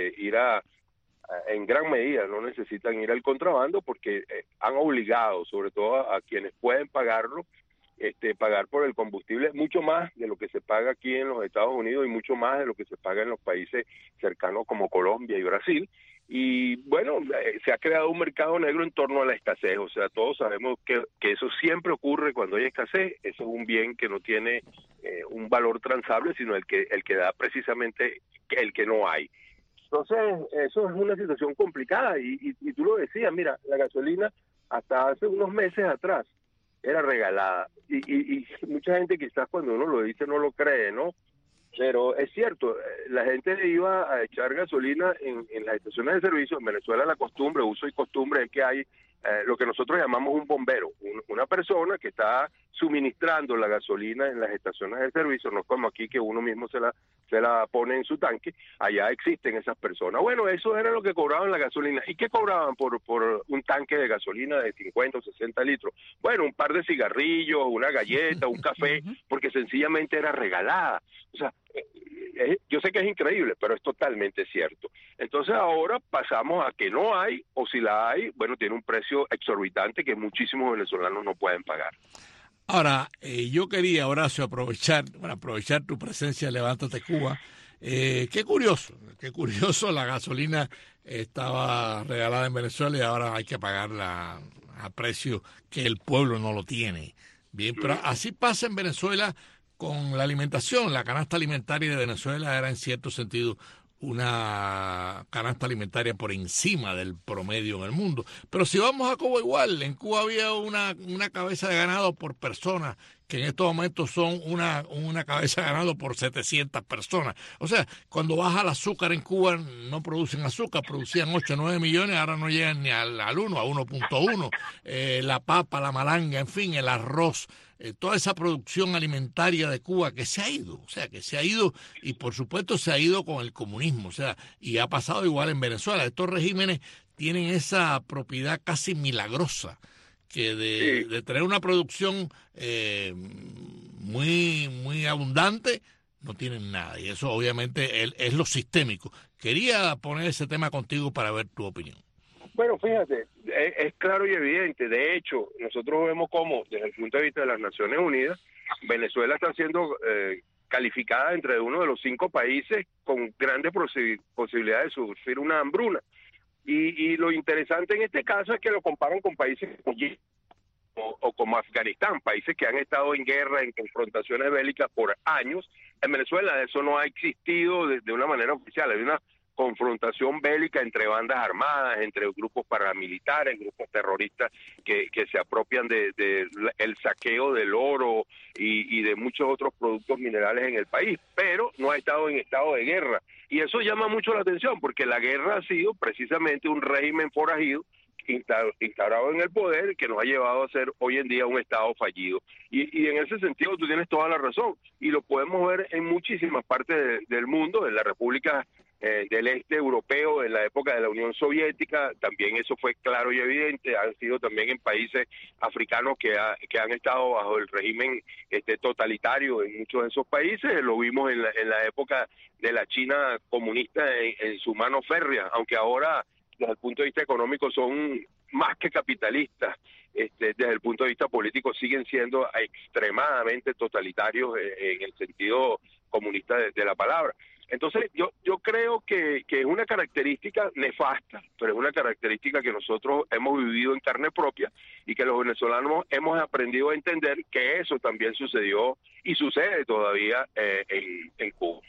en gran medida no necesitan ir al contrabando porque han obligado sobre todo a quienes pueden pagarlo, pagar por el combustible mucho más de lo que se paga aquí en los Estados Unidos y mucho más de lo que se paga en los países cercanos como Colombia y Brasil. Y bueno, se ha creado un mercado negro en torno a la escasez, o sea, todos sabemos que eso siempre ocurre cuando hay escasez. Eso es un bien que no tiene un valor transable, sino el que da precisamente el que no hay. Entonces, eso es una situación complicada y tú lo decías, mira, la gasolina hasta hace unos meses atrás era regalada y mucha gente quizás cuando uno lo dice no lo cree, ¿no? Pero es cierto, la gente iba a echar gasolina en las estaciones de servicio. En Venezuela la costumbre, uso y costumbre es que hay lo que nosotros llamamos un bombero, una persona que está suministrando la gasolina en las estaciones de servicio, no es como aquí que uno mismo se la pone en su tanque. Allá existen esas personas. Bueno, eso era lo que cobraban la gasolina. ¿Y qué cobraban por un tanque de gasolina de 50 o 60 litros? Bueno, un par de cigarrillos, una galleta, un café, porque sencillamente era regalada. O sea, yo sé que es increíble, pero es totalmente cierto. Entonces ahora pasamos a que no hay, o si la hay, bueno, tiene un precio exorbitante que muchísimos venezolanos no pueden pagar. Ahora, yo quería, Horacio, aprovechar tu presencia en Levántate Cuba. Qué curioso, la gasolina estaba regalada en Venezuela y ahora hay que pagarla a precio que el pueblo no lo tiene. Bien, pero así pasa en Venezuela con la alimentación. La canasta alimentaria de Venezuela era en cierto sentido una canasta alimentaria por encima del promedio en el mundo. Pero si vamos a Cuba igual, en Cuba había una cabeza de ganado por persona, que en estos momentos son una cabeza de ganado por 700 personas. O sea, cuando baja el azúcar en Cuba no producen azúcar, producían 8 o 9 millones, ahora no llegan ni al 1, a 1.1. La papa, la malanga, en fin, el arroz, toda esa producción alimentaria de Cuba que se ha ido, y por supuesto se ha ido con el comunismo, o sea, y ha pasado igual en Venezuela. Estos regímenes tienen esa propiedad casi milagrosa que de tener una producción muy abundante, no tienen nada, y eso obviamente es lo sistémico. Quería poner ese tema contigo para ver tu opinión. Bueno, fíjate, es claro y evidente. De hecho, nosotros vemos cómo, desde el punto de vista de las Naciones Unidas, Venezuela está siendo calificada entre uno de los 5 países con grandes posibilidades de sufrir una hambruna. Y lo interesante en este caso es que lo comparan con países como Afganistán, países que han estado en guerra, en confrontaciones bélicas por años. En Venezuela eso no ha existido de una manera oficial. Hay una confrontación bélica entre bandas armadas, entre grupos paramilitares, grupos terroristas que se apropian de el saqueo del oro y de muchos otros productos minerales en el país, pero no ha estado en estado de guerra. Y eso llama mucho la atención, porque la guerra ha sido precisamente un régimen forajido instaurado en el poder que nos ha llevado a ser hoy en día un Estado fallido. Y en ese sentido tú tienes toda la razón, y lo podemos ver en muchísimas partes del mundo. En la República del este europeo en la época de la Unión Soviética, también eso fue claro y evidente. Han sido también en países africanos que han estado bajo el régimen totalitario en muchos de esos países. Lo vimos en la época de la China comunista en su mano férrea, aunque ahora desde el punto de vista económico son más que capitalistas. Desde el punto de vista político siguen siendo extremadamente totalitarios en el sentido comunista de la palabra. Entonces yo creo que es una característica nefasta, pero es una característica que nosotros hemos vivido en carne propia y que los venezolanos hemos aprendido a entender que eso también sucedió y sucede todavía en Cuba.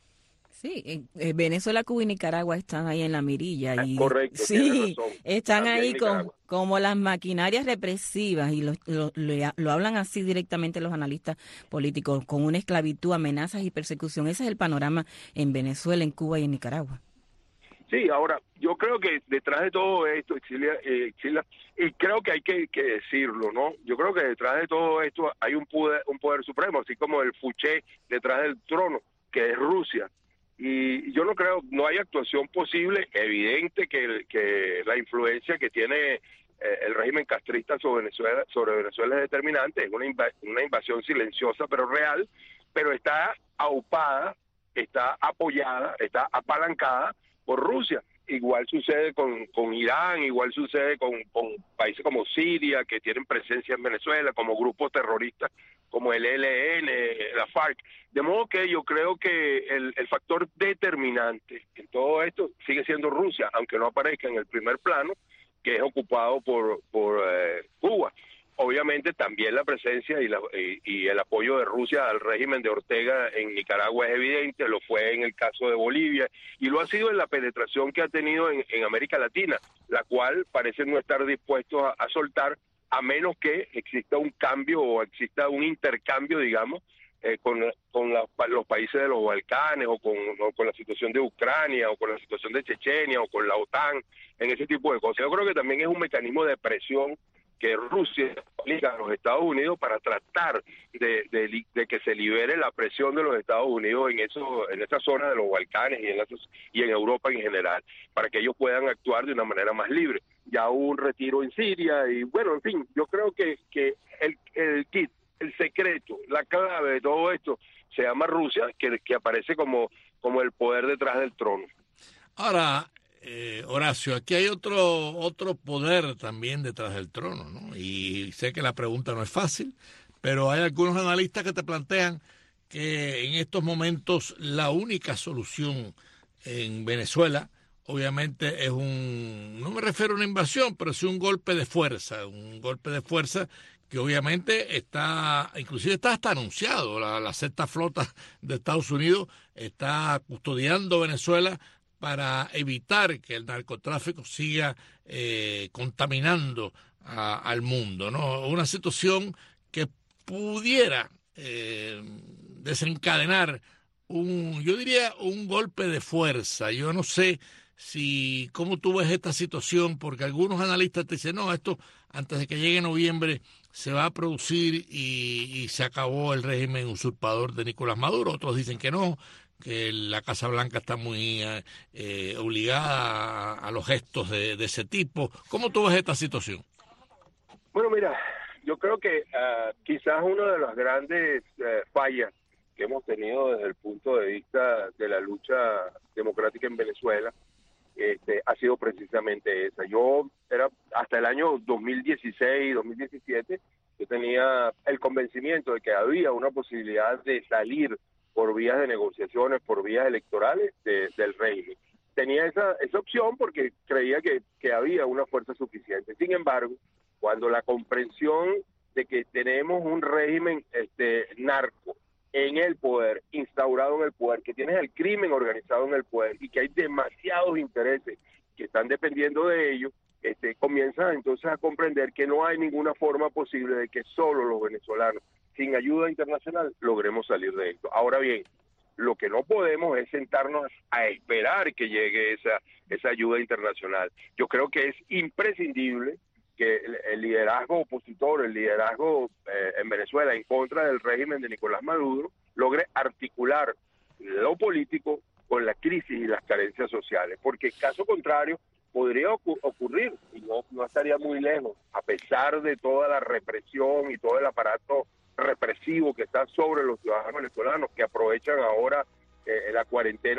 Sí, Venezuela, Cuba y Nicaragua están ahí en la mirilla. Y correcto, sí, están también ahí Nicaragua. como las maquinarias represivas, y lo hablan así directamente los analistas políticos, con una esclavitud, amenazas y persecución. Ese es el panorama en Venezuela, en Cuba y en Nicaragua. Sí, ahora, yo creo que detrás de todo esto, Exilia, y creo que hay que decirlo, ¿no? Yo creo que detrás de todo esto hay un poder supremo, así como el Fuché detrás del trono, que es Rusia. Y yo no hay actuación posible, evidente que la influencia que tiene el régimen castrista sobre Venezuela es determinante, es una invasión silenciosa pero real, pero está aupada, está apoyada, está apalancada por Rusia. Igual sucede con Irán, igual sucede con países como Siria, que tienen presencia en Venezuela, como grupos terroristas como el ELN, la FARC. De modo que yo creo que el factor determinante en todo esto sigue siendo Rusia, aunque no aparezca en el primer plano, que es ocupado por Cuba. Obviamente también la presencia y el apoyo de Rusia al régimen de Ortega en Nicaragua es evidente, lo fue en el caso de Bolivia y lo ha sido en la penetración que ha tenido en América Latina, la cual parece no estar dispuesto a soltar, a menos que exista un cambio o exista un intercambio, digamos, con los países de los Balcanes o con la situación de Ucrania o con la situación de Chechenia o con la OTAN, en ese tipo de cosas. Yo creo que también es un mecanismo de presión que Rusia aplica a los Estados Unidos para tratar de que se libere la presión de los Estados Unidos en esa zona de los Balcanes y en Europa en general, para que ellos puedan actuar de una manera más libre. Ya hubo un retiro en Siria y bueno, en fin, yo creo que el kit, el secreto, la clave de todo esto se llama Rusia, que aparece como el poder detrás del trono. Ahora, Horacio, aquí hay otro poder también detrás del trono, ¿no? Y sé que la pregunta no es fácil, pero hay algunos analistas que te plantean que en estos momentos la única solución en Venezuela, obviamente es no me refiero a una invasión, pero sí un golpe de fuerza que obviamente inclusive está hasta anunciado. La sexta flota de Estados Unidos está custodiando Venezuela para evitar que el narcotráfico siga contaminando al mundo, ¿no? Una situación que pudiera desencadenar yo diría un golpe de fuerza. Yo no sé cómo tú ves esta situación, porque algunos analistas te dicen, no, esto antes de que llegue noviembre se va a producir y se acabó el régimen usurpador de Nicolás Maduro. Otros dicen que no, que la Casa Blanca está muy obligada a los gestos de ese tipo. ¿Cómo tú ves esta situación? Bueno, mira, yo creo que quizás una de las grandes fallas que hemos tenido desde el punto de vista de la lucha democrática en Venezuela ha sido precisamente esa. Yo hasta el año 2016, 2017, yo tenía el convencimiento de que había una posibilidad de salir por vías de negociaciones, por vías electorales del régimen. Tenía esa opción porque creía que había una fuerza suficiente. Sin embargo, cuando la comprensión de que tenemos un régimen narco en el poder, instaurado en el poder, que tienes el crimen organizado en el poder y que hay demasiados intereses que están dependiendo de ello, comienza entonces a comprender que no hay ninguna forma posible de que solo los venezolanos, sin ayuda internacional, logremos salir de esto. Ahora bien, lo que no podemos es sentarnos a esperar que llegue esa ayuda internacional. Yo creo que es imprescindible que el liderazgo opositor, el liderazgo en Venezuela en contra del régimen de Nicolás Maduro, logre articular lo político con la crisis y las carencias sociales, porque caso contrario podría ocurrir, y no estaría muy lejos, a pesar de toda la represión y todo el aparato represivo que está sobre los ciudadanos venezolanos que aprovechan ahora la cuarentena.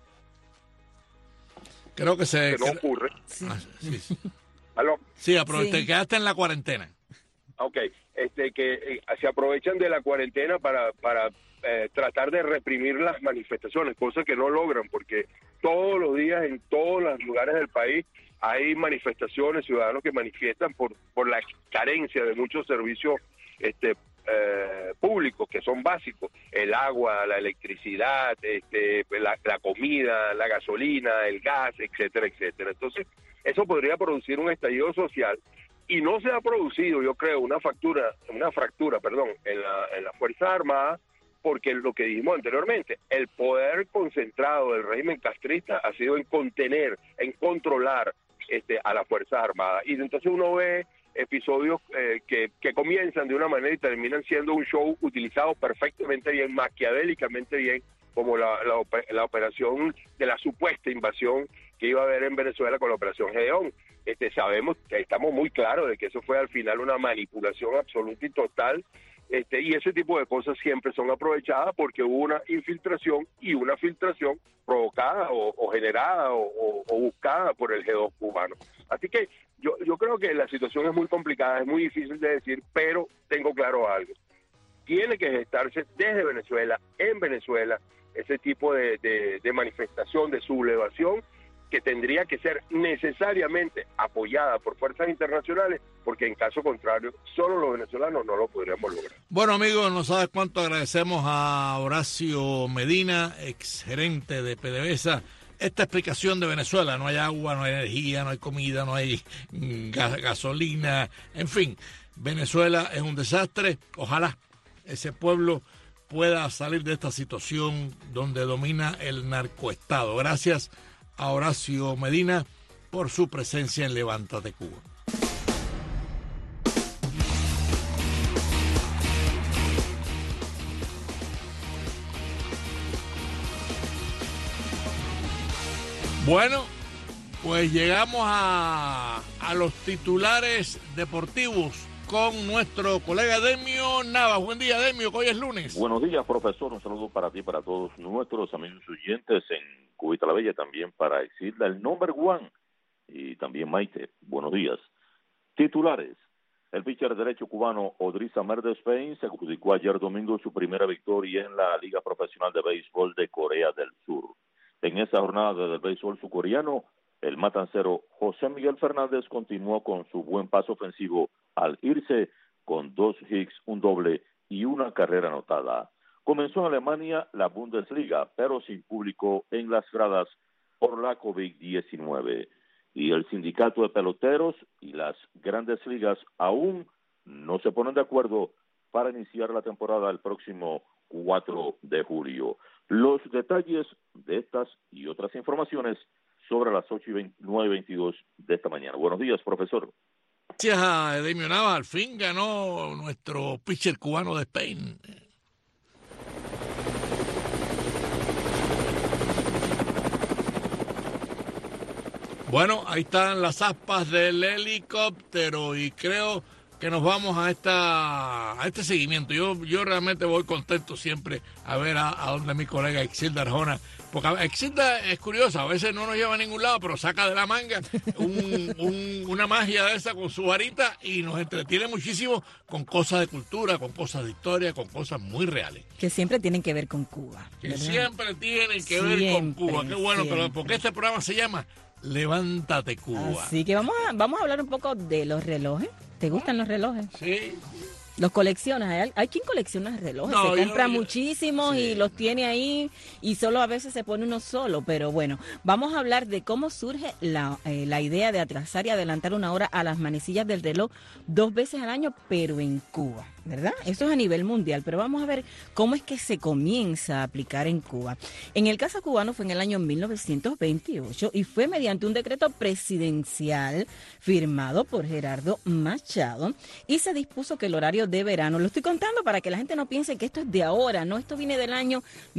Creo que no ocurre. Sí. Sí. ¿Aló? Sí, te quedaste en la cuarentena. Ok, que se aprovechan de la cuarentena para tratar de reprimir las manifestaciones, cosa que no logran, porque todos los días en todos los lugares del país hay manifestaciones, ciudadanos que manifiestan por la carencia de muchos servicios públicos que son básicos, el agua, la electricidad, la comida, la gasolina, el gas, etcétera, etcétera. Entonces, eso podría producir un estallido social, y no se ha producido, yo creo, una fractura, en las Fuerzas Armadas, porque lo que dijimos anteriormente, el poder concentrado del régimen castrista ha sido en contener, en controlar a las Fuerzas Armadas. Y entonces uno ve episodios que comienzan de una manera y terminan siendo un show utilizado perfectamente bien, maquiavélicamente bien, como la operación de la supuesta invasión que iba a haber en Venezuela con la operación Gedeón. Sabemos, estamos muy claros de que eso fue al final una manipulación absoluta y total, y ese tipo de cosas siempre son aprovechadas porque hubo una infiltración, y una filtración provocada o generada o buscada por el G2 cubano. Así que yo creo que la situación es muy complicada, es muy difícil de decir, pero tengo claro algo. Tiene que gestarse desde Venezuela, en Venezuela, ese tipo de manifestación, de sublevación, que tendría que ser necesariamente apoyada por fuerzas internacionales, porque en caso contrario, solo los venezolanos no lo podríamos lograr. Bueno, amigos, no sabes cuánto agradecemos a Horacio Medina, exgerente de PDVSA, esta explicación de Venezuela. No hay agua, no hay energía, no hay comida, no hay gasolina, en fin, Venezuela es un desastre. Ojalá ese pueblo pueda salir de esta situación donde domina el narcoestado. Gracias a Horacio Medina por su presencia en Levántate Cuba. Bueno, pues llegamos a los titulares deportivos con nuestro colega Demio Navas. Buen día, Demio, que hoy es lunes. Buenos días, profesor. Un saludo para ti, para todos nuestros amigos oyentes en Cubita la Bella, también para Exilda, el number one, y también Maite. Buenos días. Titulares. El pitcher derecho cubano Odriza Merdes Spain se adjudicó ayer domingo su primera victoria en la Liga Profesional de Béisbol de Corea del Sur. En esa jornada del béisbol surcoreano, el matancero José Miguel Fernández continuó con su buen paso ofensivo al irse con 2 hits, un doble y una carrera anotada. Comenzó en Alemania la Bundesliga, pero sin público en las gradas por la COVID-19. Y el sindicato de peloteros y las grandes ligas aún no se ponen de acuerdo para iniciar la temporada el próximo 4 de julio. Los detalles de estas y otras informaciones sobre las 8:09:22 de esta mañana. Buenos días, profesor. Gracias a Demio Nava, al fin ganó nuestro pitcher cubano de Spain. Bueno, ahí están las aspas del helicóptero y creo que nos vamos a este seguimiento. Yo realmente voy contento siempre a ver a donde mi colega Exilda Arjona, porque Exilda es curiosa, a veces no nos lleva a ningún lado, pero saca de la manga una magia de esa con su varita y nos entretiene muchísimo con cosas de cultura, con cosas de historia, con cosas muy reales. Que siempre tienen que ver con Cuba. Que ¿verdad? Siempre tienen que ver con Cuba. Qué bueno, pero porque este programa se llama Levántate Cuba. Así que vamos a hablar un poco de los relojes. ¿Te gustan los relojes? Sí. ¿Los coleccionas? ¿Hay quien colecciona relojes? No, se compra muchísimos, sí, y los tiene ahí y solo a veces se pone uno solo. Pero bueno, vamos a hablar de cómo surge la idea de atrasar y adelantar una hora a las manecillas del reloj 2 veces al año, pero en Cuba, ¿verdad? Eso es a nivel mundial, pero vamos a ver cómo es que se comienza a aplicar en Cuba. En el caso cubano fue en el año 1928 y fue mediante un decreto presidencial firmado por Gerardo Machado y se dispuso que el horario horario de verano. Lo estoy contando para que la gente no piense que esto es de ahora, no, esto viene del año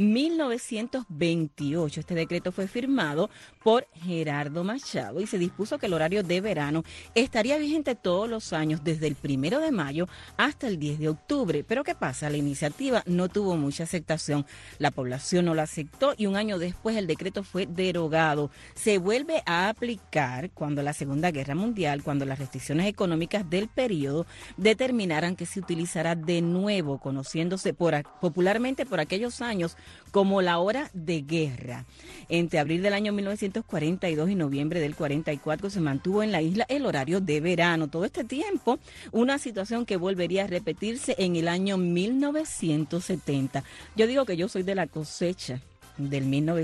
1928. Este decreto fue firmado por Gerardo Machado y se dispuso que el horario de verano estaría vigente todos los años desde el 1 de mayo hasta el 10 de octubre. Pero ¿qué pasa? La iniciativa no tuvo mucha aceptación. La población no la aceptó y un año después el decreto fue derogado. Se vuelve a aplicar cuando la Segunda Guerra Mundial, cuando las restricciones económicas del periodo determinaran que se utilizará de nuevo, conociéndose popularmente por aquellos años como la hora de guerra. Entre abril del año 1942 y noviembre del 44 se mantuvo en la isla el horario de verano. Todo este tiempo, una situación que volvería a repetirse en el año 1970. Yo digo que yo soy de la cosecha del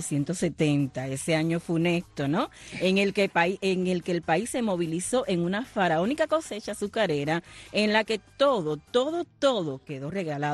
1970, ese año funesto, ¿no? En el que el país se movilizó en una faraónica cosecha azucarera en la que todo quedó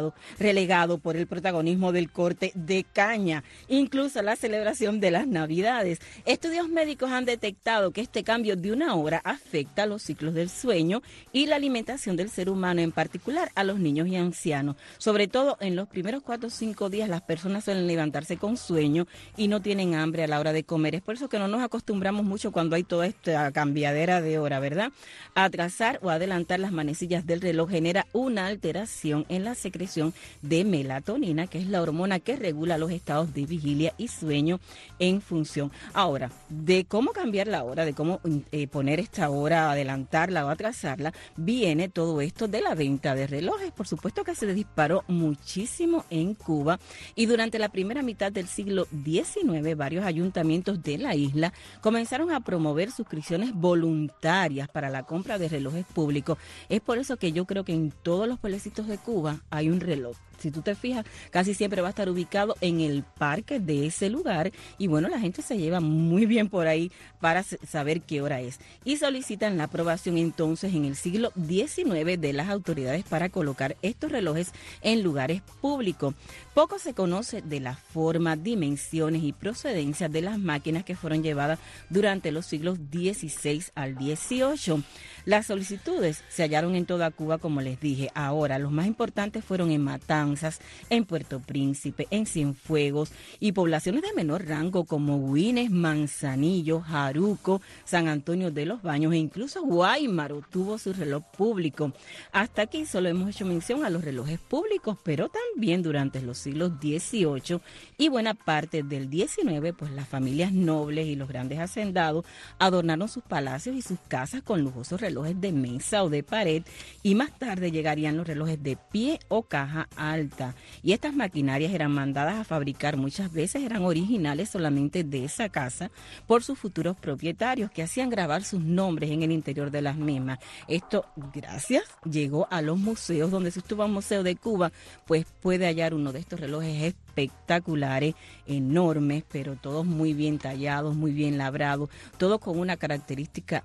relegado por el protagonismo del corte de caña, incluso la celebración de las Navidades. Estudios médicos han detectado que este cambio de una hora afecta los ciclos del sueño y la alimentación del ser humano, en particular a los niños y ancianos. Sobre todo en los primeros 4 o 5 días las personas suelen levantarse con sueño y no tienen hambre a la hora de comer. Es por eso que no nos acostumbramos mucho cuando hay toda esta cambiadera de hora, ¿verdad? Atrasar o adelantar las manecillas del reloj genera una alteración en la secreción de melatonina, que es la hormona que regula los estados de vigilia y sueño en función. Ahora, de cómo cambiar la hora, de cómo poner esta hora, adelantarla o atrasarla, viene todo esto de la venta de relojes. Por supuesto que se disparó muchísimo en Cuba y durante la primera mitad del siglo XIX, varios ayuntamientos de la isla comenzaron a promover suscripciones voluntarias para la compra de relojes públicos. Es por eso que yo creo que en todos los pueblecitos de Cuba hay un reloj. Si tú te fijas, casi siempre va a estar ubicado en el parque de ese lugar y bueno, la gente se lleva muy bien por ahí para saber qué hora es. Y solicitan la aprobación entonces en el siglo XIX de las autoridades para colocar estos relojes en lugares públicos. Poco se conoce de la forma, dimensiones y procedencia de las máquinas que fueron llevadas durante los siglos XVI al XVIII. Las solicitudes se hallaron en toda Cuba, como les dije. Ahora, los más importantes fueron en Matanzas, en Puerto Príncipe, en Cienfuegos y poblaciones de menor rango como Güines, Manzanillo, Jaruco, San Antonio de los Baños e incluso Guáimaro tuvo su reloj público. Hasta aquí solo hemos hecho mención a los relojes públicos, pero también durante los siglos XVIII y buena parte del XIX, pues las familias nobles y los grandes hacendados adornaron sus palacios y sus casas con lujosos relojes de mesa o de pared y más tarde llegarían los relojes de pie o caja alta. Y estas maquinarias eran mandadas a fabricar, muchas veces eran originales solamente de esa casa por sus futuros propietarios que hacían grabar sus nombres en el interior de las mismas. Esto, gracias, llegó a los museos, donde si usted va a un museo de Cuba, pues puede hallar uno de estos relojes espectaculares, enormes, pero todos muy bien tallados, muy bien labrados, todos con una característica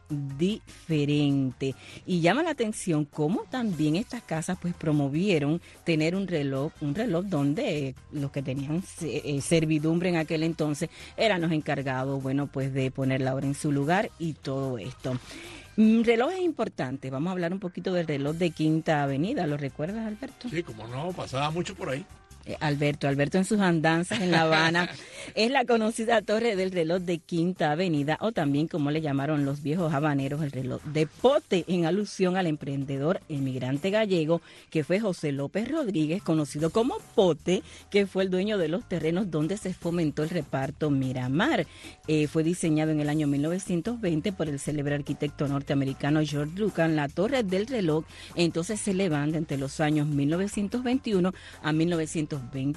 diferente. Y llama la atención cómo también estas casas pues promovieron tener un reloj donde los que tenían servidumbre en aquel entonces eran los encargados, bueno, pues de poner la hora en su lugar y todo esto. Relojes importantes, vamos a hablar un poquito del reloj de Quinta Avenida, ¿lo recuerdas, Alberto? Sí, como no, pasaba mucho por ahí. Alberto en sus andanzas en La Habana es la conocida torre del reloj de Quinta Avenida, o también como le llamaron los viejos habaneros el reloj de pote, en alusión al emprendedor emigrante gallego que fue José López Rodríguez, conocido como Pote, que fue el dueño de los terrenos donde se fomentó el reparto Miramar. Fue diseñado en el año 1920 por el célebre arquitecto norteamericano George Duncan. La torre del reloj entonces se levanta entre los años 1921 a 1924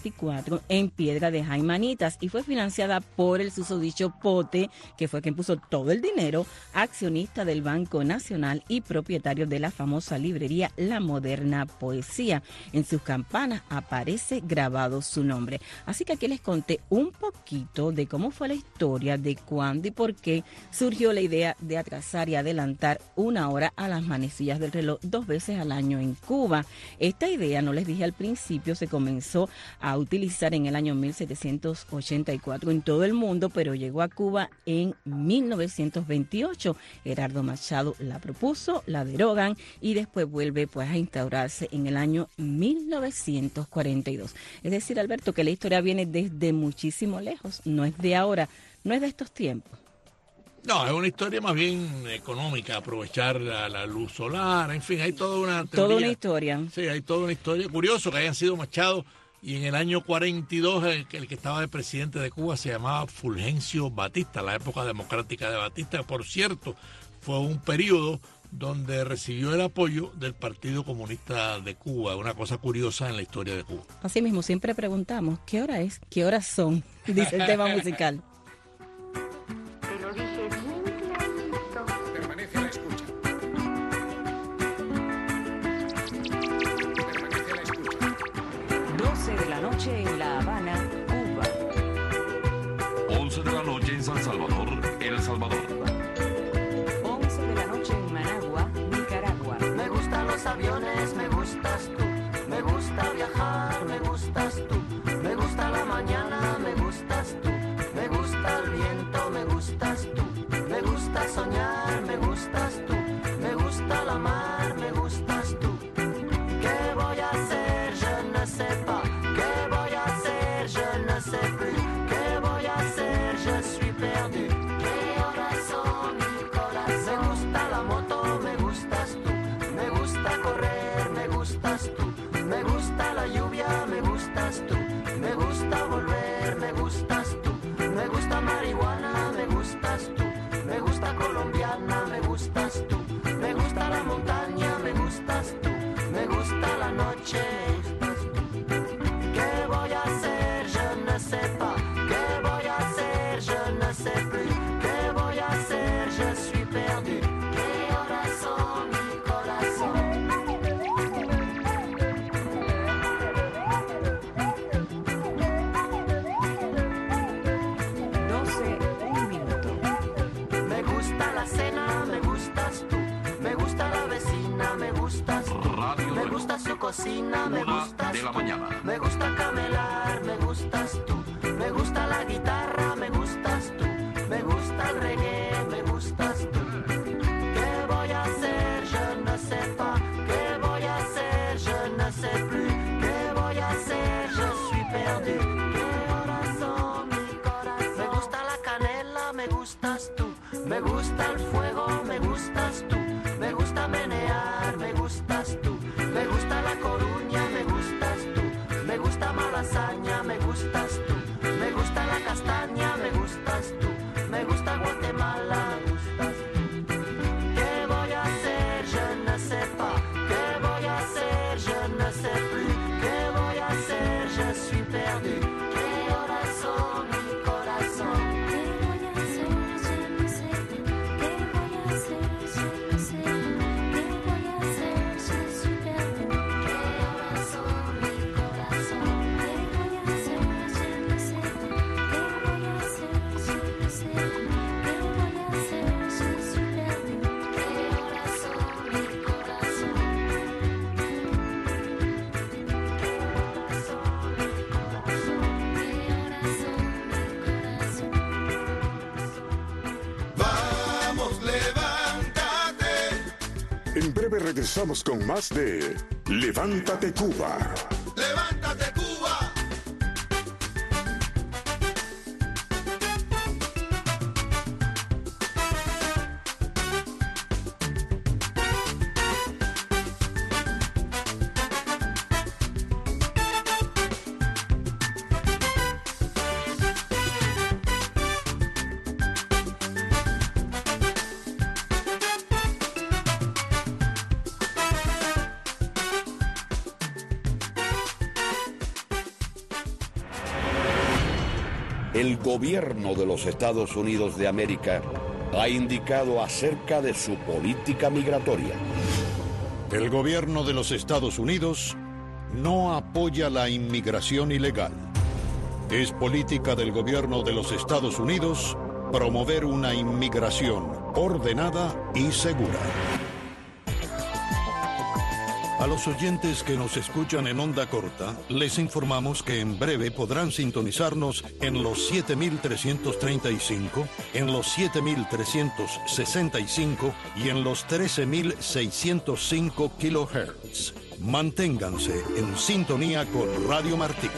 en piedra de jaimanitas y fue financiada por el susodicho Pote, que fue quien puso todo el dinero, accionista del Banco Nacional y propietario de la famosa librería La Moderna Poesía. En sus campanas aparece grabado su nombre. Así que aquí les conté un poquito de cómo fue la historia, de cuándo y por qué surgió la idea de atrasar y adelantar una hora a las manecillas del reloj 2 veces al año en Cuba. Esta idea, no les dije al principio, se comenzó comenzó a utilizar en el año 1784 en todo el mundo, pero llegó a Cuba en 1928. Gerardo Machado la propuso, la derogan y después vuelve pues a instaurarse en el año 1942. Es decir, Alberto, que la historia viene desde muchísimo lejos, no es de ahora, no es de estos tiempos. No, es una historia más bien económica, aprovechar la luz solar, en fin, hay toda una teoría. Toda una historia. Sí, hay toda una historia. Curioso que hayan sido Machado y en el año 42 el que estaba de presidente de Cuba se llamaba Fulgencio Batista, la época democrática de Batista, que por cierto fue un periodo donde recibió el apoyo del Partido Comunista de Cuba, una cosa curiosa en la historia de Cuba. Así mismo, siempre preguntamos, ¿qué hora es? ¿Qué horas son? Dice el tema musical. Permanece a la escucha. 12 de la noche en La Habana, Cuba. 11 de la noche en San Salvador, El Salvador. 11 de la noche en Managua, Nicaragua. Me gustan los aviones, me gustas tú. Me gusta viajar, me gustas tú. Me gusta la mañana, me gustas tú. Me gusta el viento, me gustas tú. Me gusta soñar, me gustas tú. Me gusta la mar, me gustas tú. ¿Qué voy a hacer? Je ne sais pas. ¿Qué voy a hacer? Je ne sais plus. ¿Qué voy a hacer? Je suis perdu. ¿Qué horas son, mi corazón? Me gusta la moto, me gustas tú. Me gusta correr, me gustas tú. Me gusta la lluvia, me gustas tú. Me gusta volver, me gustas tú. Me gusta marihuana, me gustas tú. Me gusta colombiana, me gustas tú. Me gusta la montaña, me gustas tú. Me gusta la noche, me gustas tú. ¿Qué voy a hacer? Je ne sais pas. ¿Qué voy a hacer? Je ne sais plus. ¿Qué voy a hacer? Je suis perdu. ¿Qué horas son, mi corazón? 12, un minuto. Me gusta la cena, me gustas tú. Me gusta la vecina, me gustas tú. Me gusta su cocina, me gustas de la tú. mañana. Me gusta camelar, me gustas tú. Me gusta la guitarra, me gustas tú. Me gusta el reggae, me gustas tú. ¿Qué voy a hacer? Je ne sais pas. ¿Qué voy a hacer? Je ne sais plus. ¿Qué voy a hacer? Je suis perdu. ¿Qué horas son, mi corazón? Me gusta la canela, me gustas tú. Me gusta el fuego, me gustas tú. Me gusta menear, me gustas tú. Me gusta La Coruña, me gustas tú. Me gusta Malasaña, me gustas tú. Me gusta la castaña, me gustas tú. Me gusta Guatemala, me gustas tú. ¿Qué voy a hacer? Je ne sais pas. ¿Qué voy a hacer? Je ne sais plus. ¿Qué voy a hacer? Je suis perdu. ¿Qué horas son, mi corazón? ¿Qué voy a hacer? Je ne sais plus. ¿Qué voy a hacer? Je ne sais plus. ¿Qué voy a hacer? Je suis perdu. ¿Qué horas son, mi corazón? ¿Qué voy a hacer? Je ne sais plus. ¿Qué voy a hacer? Je ne sais plus. ¿Qué voy a hacer? Je suis perdu. ¿Qué horas son, mi corazón? Vamos, levántate. En breve regresamos con más de Levántate Cuba. Levántate, Cuba. El gobierno de los Estados Unidos de América ha indicado acerca de su política migratoria. El gobierno de los Estados Unidos no apoya la inmigración ilegal. Es política del gobierno de los Estados Unidos promover una inmigración ordenada y segura. A los oyentes que nos escuchan en onda corta, les informamos que en breve podrán sintonizarnos en los 7.335, en los 7.365 y en los 13.605 kHz. Manténganse en sintonía con Radio Martí.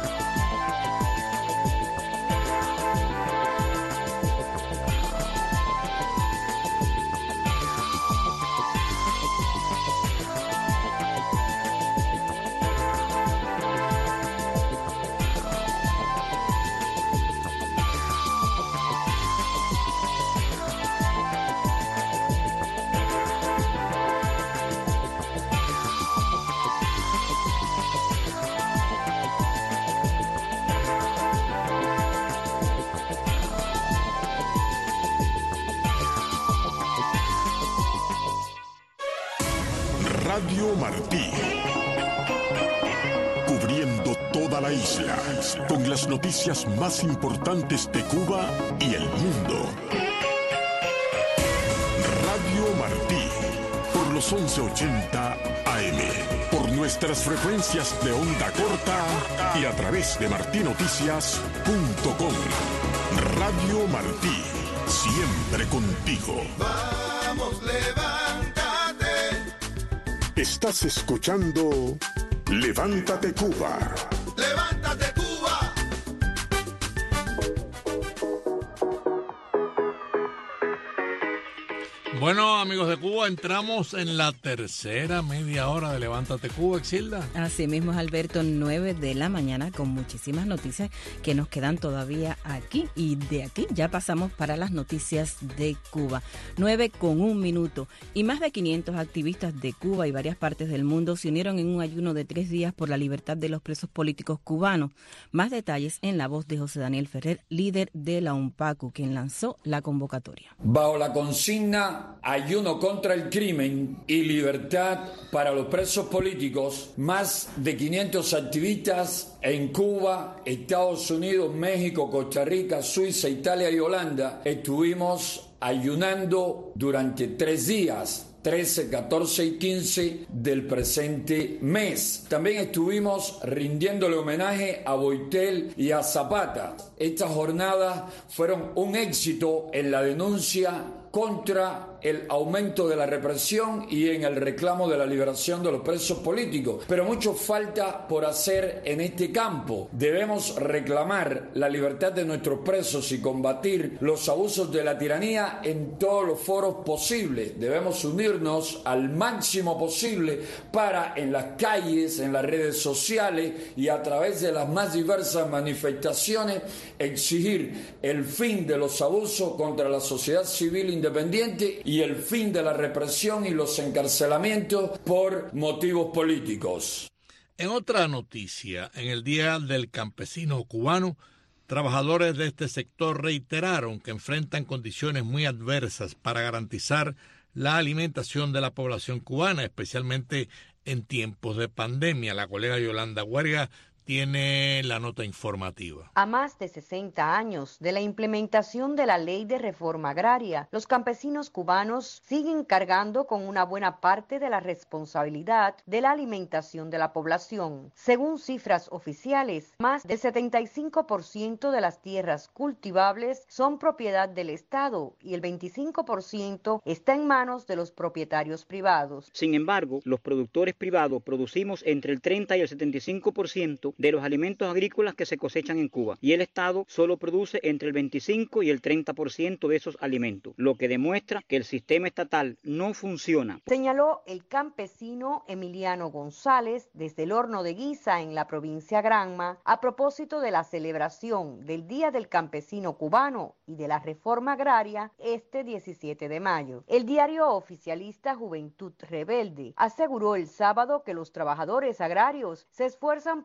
Radio Martí, cubriendo toda la isla, con las noticias más importantes de Cuba y el mundo. Radio Martí, por los 1180 AM, por nuestras frecuencias de onda corta y a través de martinoticias.com. Radio Martí, siempre contigo. Vamos, levántate. Estás escuchando Levántate Cuba. ¡Levántate, Cuba! Bueno, amigos de Cuba, entramos en la tercera media hora de Levántate Cuba, Exilda. Así mismo es, Alberto, 9 de la mañana con muchísimas noticias que nos quedan todavía aquí. Y de aquí ya pasamos para las noticias de Cuba. 9:01. Y más de 500 activistas de Cuba y varias partes del mundo se unieron en un ayuno de 3 días por la libertad de los presos políticos cubanos. Más detalles en la voz de José Daniel Ferrer, líder de la UNPACU, quien lanzó la convocatoria. Bajo la consigna Ayuno contra el crimen y libertad para los presos políticos, más de 500 activistas en Cuba, Estados Unidos, México, Costa Rica, Suiza, Italia y Holanda estuvimos ayunando durante 3 días. 13, 14 y 15 del presente mes. También estuvimos rindiéndole homenaje a Boitel y a Zapata. Estas jornadas fueron un éxito en la denuncia contra el aumento de la represión y en el reclamo de la liberación de los presos políticos. Pero mucho falta por hacer en este campo. Debemos reclamar la libertad de nuestros presos y combatir los abusos de la tiranía en todos los foros posibles. Debemos unirnos al máximo posible para en las calles, en las redes sociales y a través de las más diversas manifestaciones exigir el fin de los abusos contra la sociedad civil independiente y el fin de la represión y los encarcelamientos por motivos políticos. En otra noticia, en el Día del Campesino Cubano, trabajadores de este sector reiteraron que enfrentan condiciones muy adversas para garantizar la alimentación de la población cubana, especialmente en tiempos de pandemia. La colega Yolanda Huerga tiene la nota informativa. A más de 60 años de la implementación de la Ley de Reforma Agraria, los campesinos cubanos siguen cargando con una buena parte de la responsabilidad de la alimentación de la población. Según cifras oficiales, más del 75% de las tierras cultivables son propiedad del Estado y el 25% está en manos de los propietarios privados. Sin embargo, los productores privados producimos entre el 30 y el 75% de los alimentos agrícolas que se cosechan en Cuba, y el Estado solo produce entre el 25 y el 30% de esos alimentos, lo que demuestra que el sistema estatal no funciona. Señaló el campesino Emiliano González desde el Horno de Guisa en la provincia Granma a propósito de la celebración del Día del Campesino Cubano y de la Reforma Agraria este 17 de mayo. El diario oficialista Juventud Rebelde aseguró el sábado que los trabajadores agrarios se esfuerzan por incrementar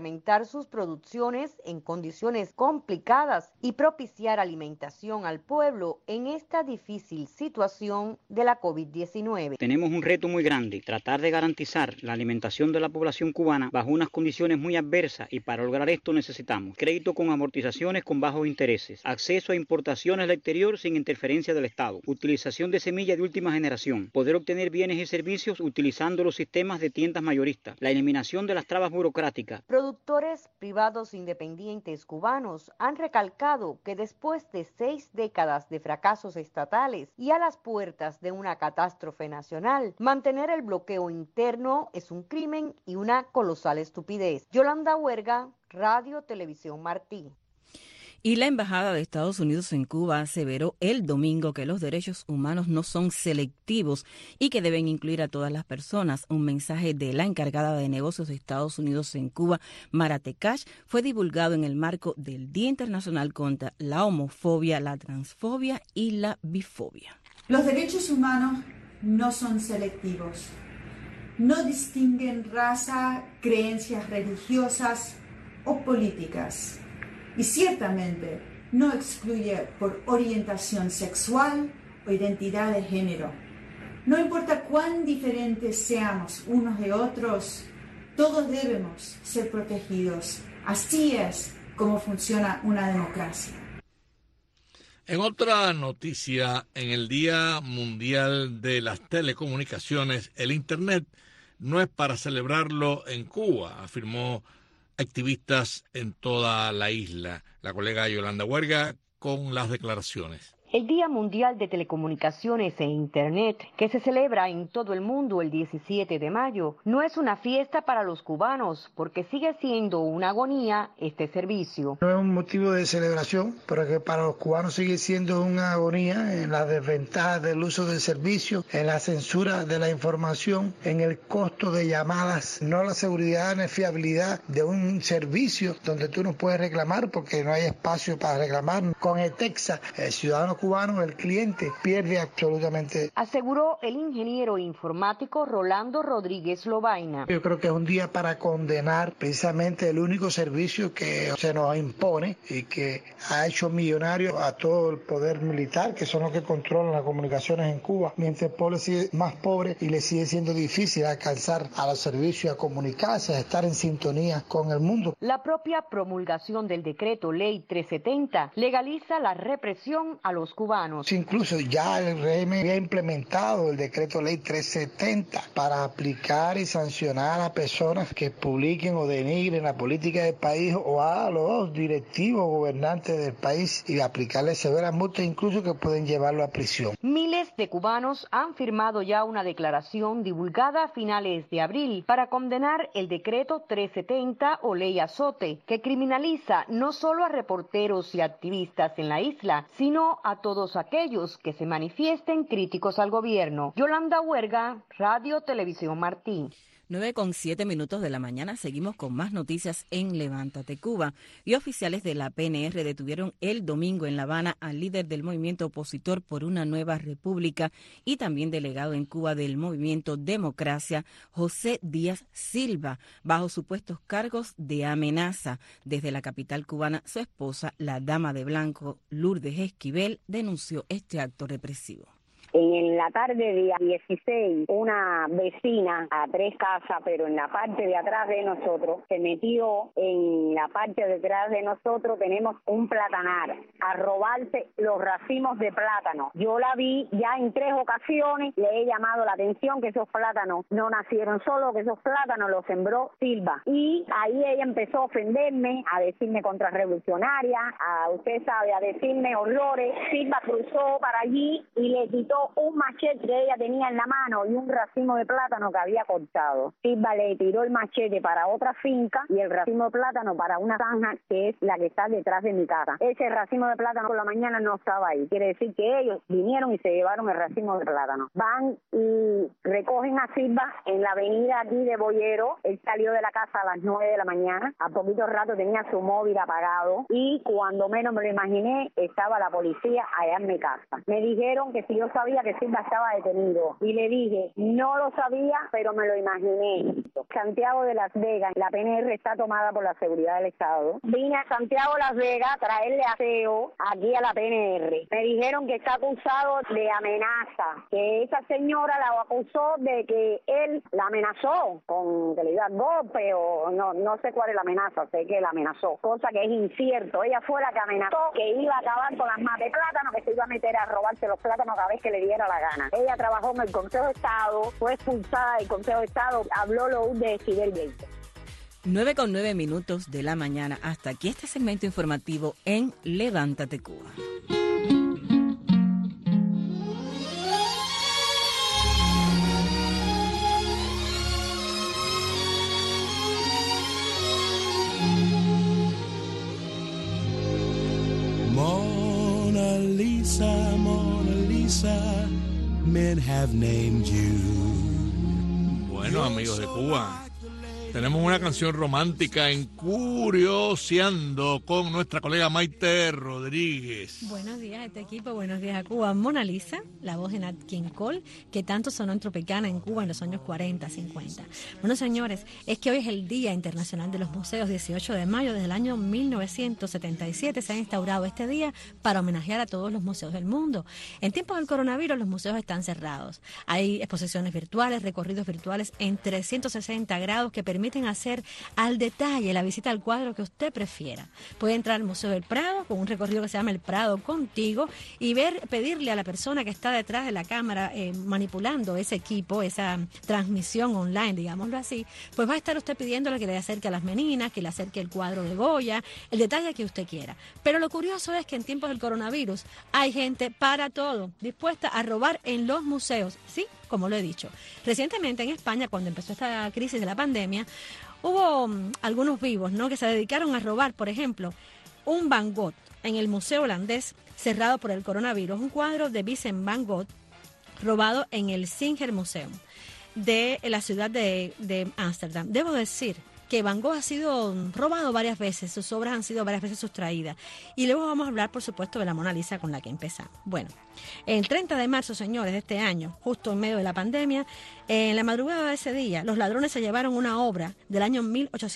incrementar sus producciones en condiciones complicadas y propiciar alimentación al pueblo en esta difícil situación de la COVID-19. Tenemos un reto muy grande, tratar de garantizar la alimentación de la población cubana bajo unas condiciones muy adversas, y para lograr esto necesitamos crédito con amortizaciones con bajos intereses, acceso a importaciones del exterior sin interferencia del Estado, utilización de semillas de última generación, poder obtener bienes y servicios utilizando los sistemas de tiendas mayoristas, la eliminación de las trabas burocráticas. Productores privados independientes cubanos han recalcado que después de 6 décadas de fracasos estatales y a las puertas de una catástrofe nacional, mantener el bloqueo interno es un crimen y una colosal estupidez. Yolanda Huerga, Radio Televisión Martí. Y la Embajada de Estados Unidos en Cuba aseveró el domingo que los derechos humanos no son selectivos y que deben incluir a todas las personas. Un mensaje de la encargada de negocios de Estados Unidos en Cuba, Mara Tekash, fue divulgado en el marco del Día Internacional contra la Homofobia, la Transfobia y la Bifobia. Los derechos humanos no son selectivos. No distinguen raza, creencias religiosas o políticas. Y ciertamente no excluye por orientación sexual o identidad de género. No importa cuán diferentes seamos unos de otros, todos debemos ser protegidos. Así es como funciona una democracia. En otra noticia, en el Día Mundial de las Telecomunicaciones, el Internet no es para celebrarlo en Cuba, afirmó activistas en toda la isla. La colega Yolanda Huerga con las declaraciones. El Día Mundial de Telecomunicaciones e Internet, que se celebra en todo el mundo el 17 de mayo, no es una fiesta para los cubanos, porque sigue siendo una agonía este servicio. No es un motivo de celebración, pero que para los cubanos sigue siendo una agonía en las desventajas del uso del servicio, en la censura de la información, en el costo de llamadas, no la seguridad ni fiabilidad de un servicio donde tú no puedes reclamar porque no hay espacio para reclamar. Con el Texas, el ciudadano cubano, el cliente, pierde absolutamente. Aseguró el ingeniero informático Rolando Rodríguez Lobaina. Yo creo que es un día para condenar precisamente el único servicio que se nos impone y que ha hecho millonario a todo el poder militar, que son los que controlan las comunicaciones en Cuba, mientras el pueblo sigue más pobre y le sigue siendo difícil alcanzar a los servicios, a comunicarse, a estar en sintonía con el mundo. La propia promulgación del decreto Ley 370 legaliza la represión a los cubanos. Incluso ya el régimen había implementado el decreto Ley 370 para aplicar y sancionar a personas que publiquen o denigren la política del país o a los directivos gobernantes del país y aplicarles severas multas, incluso que pueden llevarlo a prisión. Miles de cubanos han firmado ya una declaración divulgada a finales de abril para condenar el decreto 370 o Ley Azote, que criminaliza no solo a reporteros y activistas en la isla, sino a todos aquellos que se manifiesten críticos al gobierno. Yolanda Huerga, Radio Televisión Martí. 9:07 de la mañana, seguimos con más noticias en Levántate Cuba. Y oficiales de la PNR detuvieron el domingo en La Habana al líder del movimiento opositor por una nueva república y también delegado en Cuba del movimiento Democracia, José Díaz Silva, bajo supuestos cargos de amenaza. Desde la capital cubana, su esposa, la dama de blanco, Lourdes Esquivel, denunció este acto represivo. En la tarde día 16, una vecina a 3 casas, pero en la parte de atrás de nosotros, se metió en la parte de atrás de nosotros, tenemos un platanar, a robarse los racimos de plátano. Yo la vi ya en 3 ocasiones, le he llamado la atención que esos plátanos no nacieron solos, que esos plátanos los sembró Silva. Y ahí ella empezó a ofenderme, a decirme contrarrevolucionaria, usted sabe, a decirme horrores. Silva cruzó para allí y le quitó un machete que ella tenía en la mano y un racimo de plátano que había cortado. Silva le tiró el machete para otra finca y el racimo de plátano para una zanja que es la que está detrás de mi casa. Ese racimo de plátano por la mañana no estaba ahí. Quiere decir que ellos vinieron y se llevaron el racimo de plátano. Van y recogen a Silva en la avenida aquí de Boyero. Él salió de la casa a las 9 de la mañana. A poquito rato tenía su móvil apagado y cuando menos me lo imaginé estaba la policía allá en mi casa. Me dijeron que si yo sabía sabía que Silva estaba detenido. Y le dije, no lo sabía, pero me lo imaginé. Santiago de Las Vegas, la PNR está tomada por la seguridad del Estado. Vine a Santiago de Las Vegas a traerle aseo aquí a la PNR. Me dijeron que está acusado de amenaza, que esa señora la acusó de que él la amenazó con que le iba a golpe o no sé cuál es la amenaza, sé que la amenazó, cosa que es incierto. Ella fue la que amenazó que iba a acabar con las matas de plátano, que se iba a meter a robarse los plátanos cada vez que le diera la gana. Ella trabajó en el Consejo de Estado, fue expulsada del Consejo de Estado, habló lo de Fidel Gates. 9:09 de la mañana. Hasta aquí este segmento informativo en Levántate Cuba. Mona Lisa, men have named you. Bueno, amigos de Cuba, tenemos una canción romántica en Curioseando con nuestra colega Maite Rodríguez. Buenos días a este equipo, buenos días a Cuba. Mona Lisa, la voz de Nat King Cole, que tanto sonó en Tropicana en Cuba en los años 40, 50. Bueno, señores, es que hoy es el Día Internacional de los Museos, 18 de mayo. Desde el año 1977 se ha instaurado este día para homenajear a todos los museos del mundo. En tiempos del coronavirus, los museos están cerrados. Hay exposiciones virtuales, recorridos virtuales en 360 grados que permiten hacer al detalle la visita al cuadro que usted prefiera. Puede entrar al Museo del Prado con un recorrido que se llama El Prado Contigo y pedirle a la persona que está detrás de la cámara manipulando ese equipo, esa transmisión online, digámoslo así, pues va a estar usted pidiéndole que le acerque a las meninas, que le acerque el cuadro de Goya, el detalle que usted quiera. Pero lo curioso es que en tiempos del coronavirus hay gente para todo, dispuesta a robar en los museos, ¿sí? Como lo he dicho. Recientemente en España, cuando empezó esta crisis de la pandemia, hubo algunos vivos, ¿no?, que se dedicaron a robar, por ejemplo, un Van Gogh en el Museo Holandés, cerrado por el coronavirus, un cuadro de Vincent Van Gogh robado en el Singer Museum de la ciudad de Ámsterdam. Debo decir que Van Gogh ha sido robado varias veces, sus obras han sido varias veces sustraídas. Y luego vamos a hablar, por supuesto, de la Mona Lisa, con la que empezamos. Bueno, el 30 de marzo, señores, de este año, justo en medio de la pandemia, en la madrugada de ese día, los ladrones se llevaron una obra del año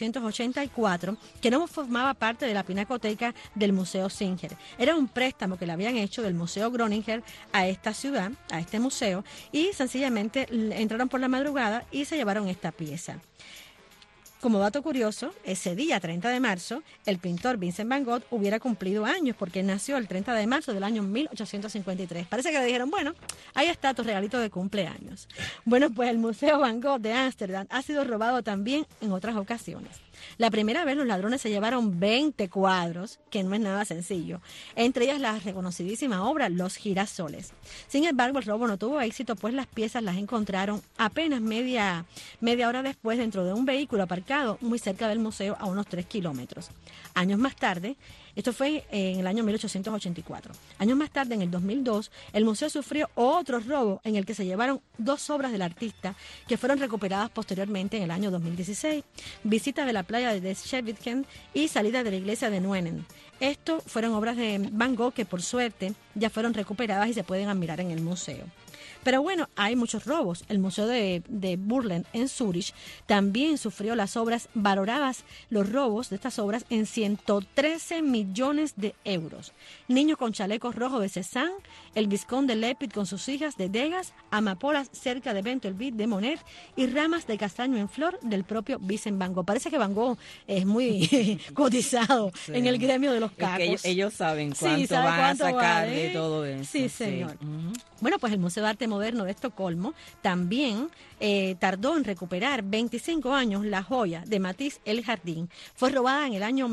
1884 que no formaba parte de la pinacoteca del Museo Singer. Era un préstamo que le habían hecho del Museo Groninger a esta ciudad, a este museo, y sencillamente entraron por la madrugada y se llevaron esta pieza. Como dato curioso, ese día, 30 de marzo, el pintor Vincent Van Gogh hubiera cumplido años porque nació el 30 de marzo del año 1853. Parece que le dijeron, bueno, ahí está tu regalito de cumpleaños. Bueno, pues el Museo Van Gogh de Ámsterdam ha sido robado también en otras ocasiones. La primera vez los ladrones se llevaron 20 cuadros, que no es nada sencillo, entre ellas la reconocidísima obra Los Girasoles. Sin embargo, el robo no tuvo éxito, pues las piezas las encontraron apenas media hora después dentro de un vehículo aparcado muy cerca del museo a unos 3 kilómetros. Años más tarde, esto fue en el año 1884. Años más tarde, en el 2002, el museo sufrió otro robo en el que se llevaron 2 obras del artista que fueron recuperadas posteriormente en el año 2016. Visita de la playa de Scheveningen y salida de la iglesia de Nuenen. Esto fueron obras de Van Gogh que por suerte ya fueron recuperadas y se pueden admirar en el museo. Pero bueno, hay muchos robos. El Museo de Burlen en Zúrich también sufrió las obras valoradas, los robos de estas obras en 113 millones de euros. Niños con chalecos rojos de Cézanne, el Visconde de Lepid con sus hijas de Degas, amapolas cerca de Bentelville de Monet y ramas de castaño en flor del propio Vincent Van Gogh. Parece que Van Gogh es muy cotizado en el gremio de los cacos. Es que ellos saben cuánto van a sacar de todo eso. Sí, señor. Bueno, pues el Museo de Arte Moderno de Estocolmo también tardó en recuperar 25 años la joya de Matisse El Jardín. Fue robada en el año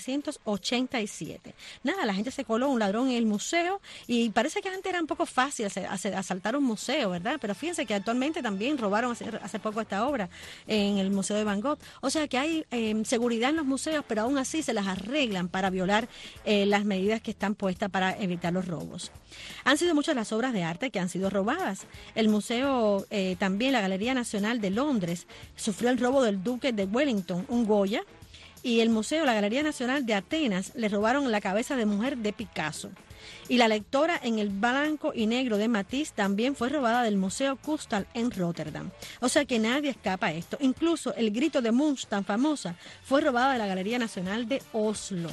1987. Nada, la gente se coló un ladrón en el museo y parece que antes era un poco fácil asaltar un museo, ¿verdad? Pero fíjense que actualmente también robaron hace poco esta obra en el Museo de Van Gogh. O sea que hay seguridad en los museos, pero aún así se las arreglan para violar las medidas que están puestas para evitar los robos. Han sido muchas las obras de arte que han sido robadas. El museo, también la Galería Nacional de Londres, sufrió el robo del Duque de Wellington, un Goya, y el museo, la Galería Nacional de Atenas, le robaron la cabeza de mujer de Picasso. Y la lectora en el blanco y negro de Matisse también fue robada del Museo Kustal en Rotterdam. O sea que nadie escapa a esto. Incluso el grito de Munch, tan famosa, fue robada de la Galería Nacional de Oslo.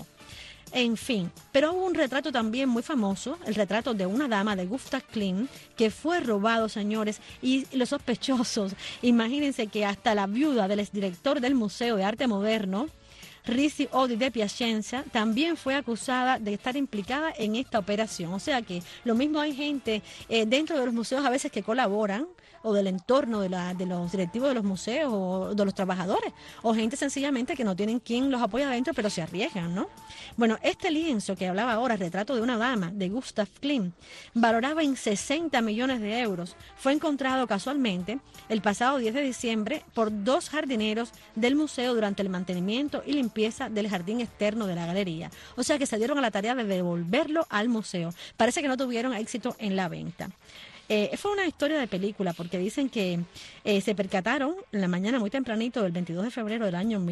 En fin, pero hubo un retrato también muy famoso, el retrato de una dama de Gustav Klimt, que fue robado, señores, y los sospechosos, imagínense que hasta la viuda del exdirector del Museo de Arte Moderno, Rizzi Odi de Piacenza, también fue acusada de estar implicada en esta operación. O sea que lo mismo hay gente dentro de los museos a veces que colaboran, o del entorno de los directivos de los museos o de los trabajadores, o gente sencillamente que no tienen quien los apoya adentro, pero se arriesgan, ¿no? Bueno, este lienzo que hablaba ahora, retrato de una dama, de Gustav Klimt, valoraba en 60 millones de euros. Fue encontrado casualmente el pasado 10 de diciembre por 2 jardineros del museo durante el mantenimiento y limpieza del jardín externo de la galería. O sea que se dieron a la tarea de devolverlo al museo. Parece que no tuvieron éxito en la venta. Fue una historia de película porque dicen que se percataron en la mañana muy tempranito del 22 de febrero del año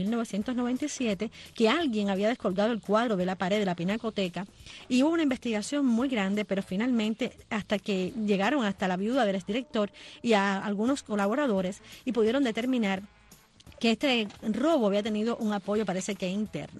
1997 que alguien había descolgado el cuadro de la pared de la Pinacoteca y hubo una investigación muy grande, pero finalmente hasta que llegaron hasta la viuda del exdirector y a algunos colaboradores y pudieron determinar que este robo había tenido un apoyo, parece que interno.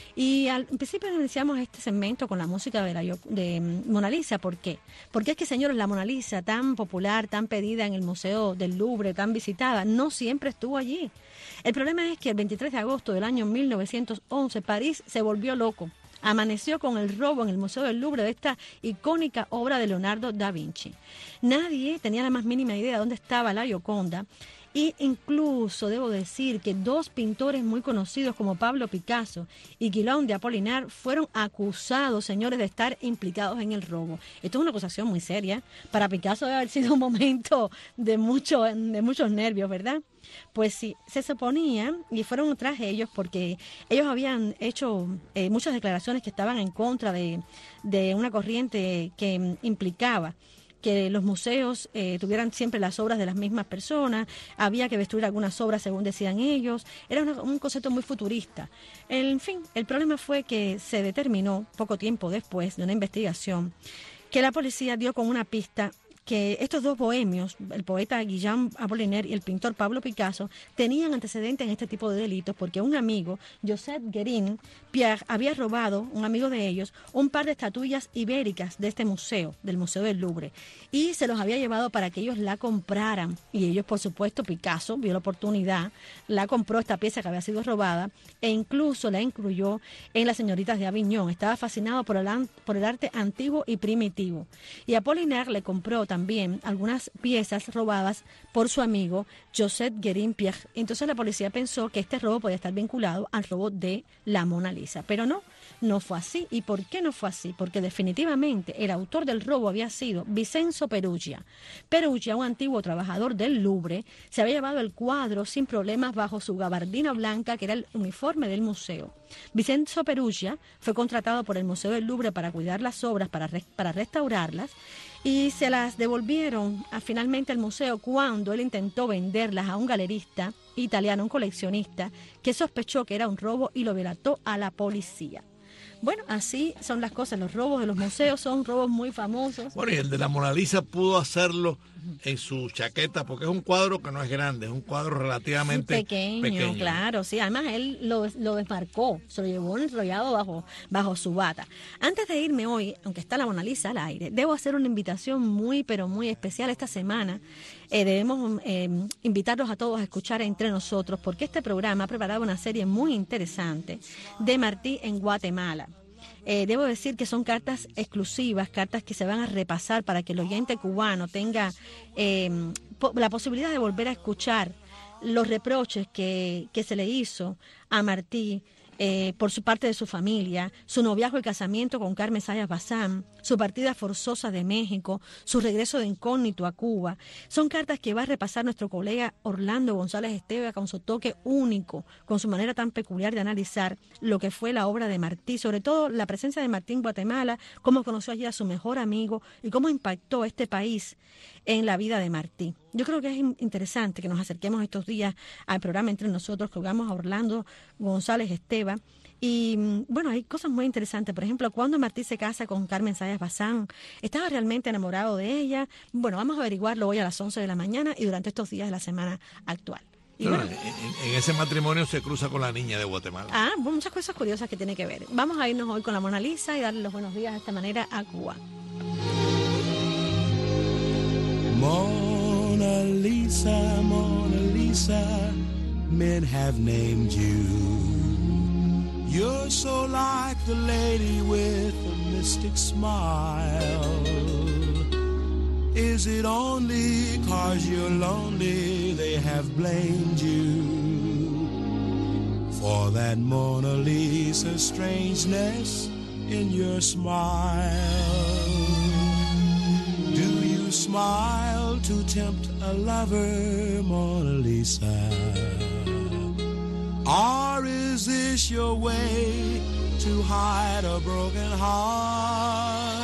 Y al principio iniciamos este segmento con la música de Mona Lisa. ¿Por qué? Porque es que, señores, la Mona Lisa, tan popular, tan pedida en el Museo del Louvre, tan visitada, no siempre estuvo allí. El problema es que el 23 de agosto del año 1911, París se volvió loco. Amaneció con el robo en el Museo del Louvre de esta icónica obra de Leonardo da Vinci. Nadie tenía la más mínima idea de dónde estaba la Gioconda. Y incluso debo decir que 2 pintores muy conocidos como Pablo Picasso y Guillaume de Apollinaire fueron acusados, señores, de estar implicados en el robo. Esto es una acusación muy seria. Para Picasso debe haber sido un momento de muchos nervios, ¿verdad? Pues sí, se suponía, y fueron tras ellos porque ellos habían hecho muchas declaraciones que estaban en contra de una corriente que implicaba que los museos tuvieran siempre las obras de las mismas personas, había que destruir algunas obras según decían ellos, era un concepto muy futurista. En fin, el problema fue que se determinó poco tiempo después de una investigación que la policía dio con una pista que estos 2 bohemios, el poeta Guillaume Apollinaire y el pintor Pablo Picasso, tenían antecedentes en este tipo de delitos porque un amigo, Joseph Guérin Pierre, había robado, un amigo de ellos, un par de estatuillas ibéricas de este museo, del Museo del Louvre, y se los había llevado para que ellos la compraran. Y ellos, por supuesto, Picasso vio la oportunidad, la compró esta pieza que había sido robada e incluso la incluyó en Las Señoritas de Aviñón. Estaba fascinado por el arte antiguo y primitivo. Y Apollinaire le compró también algunas piezas robadas por su amigo Joseph Guérin Pierre. Entonces la policía pensó que este robo podía estar vinculado al robo de la Mona Lisa, pero no fue así. ¿Y por qué no fue así? Porque definitivamente el autor del robo había sido Vincenzo Peruggia. Peruggia, un antiguo trabajador del Louvre, se había llevado el cuadro sin problemas bajo su gabardina blanca, que era el uniforme del museo. Vincenzo Peruggia fue contratado por el Museo del Louvre para cuidar las obras, para restaurarlas, y se las devolvieron finalmente al museo cuando él intentó venderlas a un galerista italiano, un coleccionista, que sospechó que era un robo y lo relató a la policía. Bueno, así son las cosas. Los robos de los museos son robos muy famosos. Bueno, y el de la Mona Lisa pudo hacerlo en su chaqueta, porque es un cuadro que no es grande, es un cuadro relativamente pequeño. Claro, sí. Además, él lo desmarcó, se lo llevó enrollado bajo su bata. Antes de irme hoy, aunque está la Mona Lisa al aire, debo hacer una invitación muy, pero muy especial esta semana. Debemos invitarlos a todos a escuchar Entre Nosotros, porque este programa ha preparado una serie muy interesante de Martí en Guatemala. Debo decir que son cartas exclusivas, cartas que se van a repasar para que el oyente cubano tenga la posibilidad de volver a escuchar los reproches que se le hizo a Martí por su parte de su familia, su noviazgo y casamiento con Carmen Sayas Bazán, su partida forzosa de México, su regreso de incógnito a Cuba. Son cartas que va a repasar nuestro colega Orlando González Esteve con su toque único, con su manera tan peculiar de analizar lo que fue la obra de Martí, sobre todo la presencia de Martí en Guatemala, cómo conoció allí a su mejor amigo y cómo impactó este país en la vida de Martí. Yo creo que es interesante que nos acerquemos estos días al programa Entre Nosotros, que jugamos a Orlando González Esteve Y bueno, hay cosas muy interesantes. Por ejemplo, cuando Martí se casa con Carmen Sayas Bazán, ¿estaba realmente enamorado de ella? Bueno, vamos a averiguarlo hoy a las 11 de la mañana y durante estos días de la semana actual. Y Bueno, bueno, en ese matrimonio se cruza con la niña de Guatemala. muchas cosas curiosas que tiene que ver. Vamos a irnos hoy con la Mona Lisa y darle los buenos días de esta manera a Cuba. Mona Lisa, Mona Lisa, men have named you. You're so like the lady with a mystic smile. Is it only 'cause you're lonely they have blamed you for that Mona Lisa strangeness in your smile? Do you smile to tempt a lover, Mona Lisa? Or is this your way to hide a broken heart?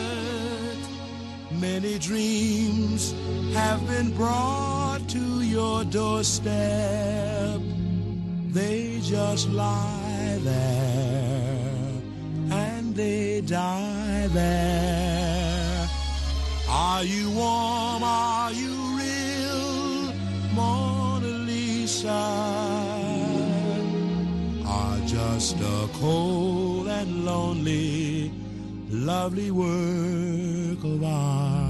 Many dreams have been brought to your doorstep. They just lie there and they die there. Are you warm? Are you real, Mona Lisa? Or just a cold and lonely, lovely work of art?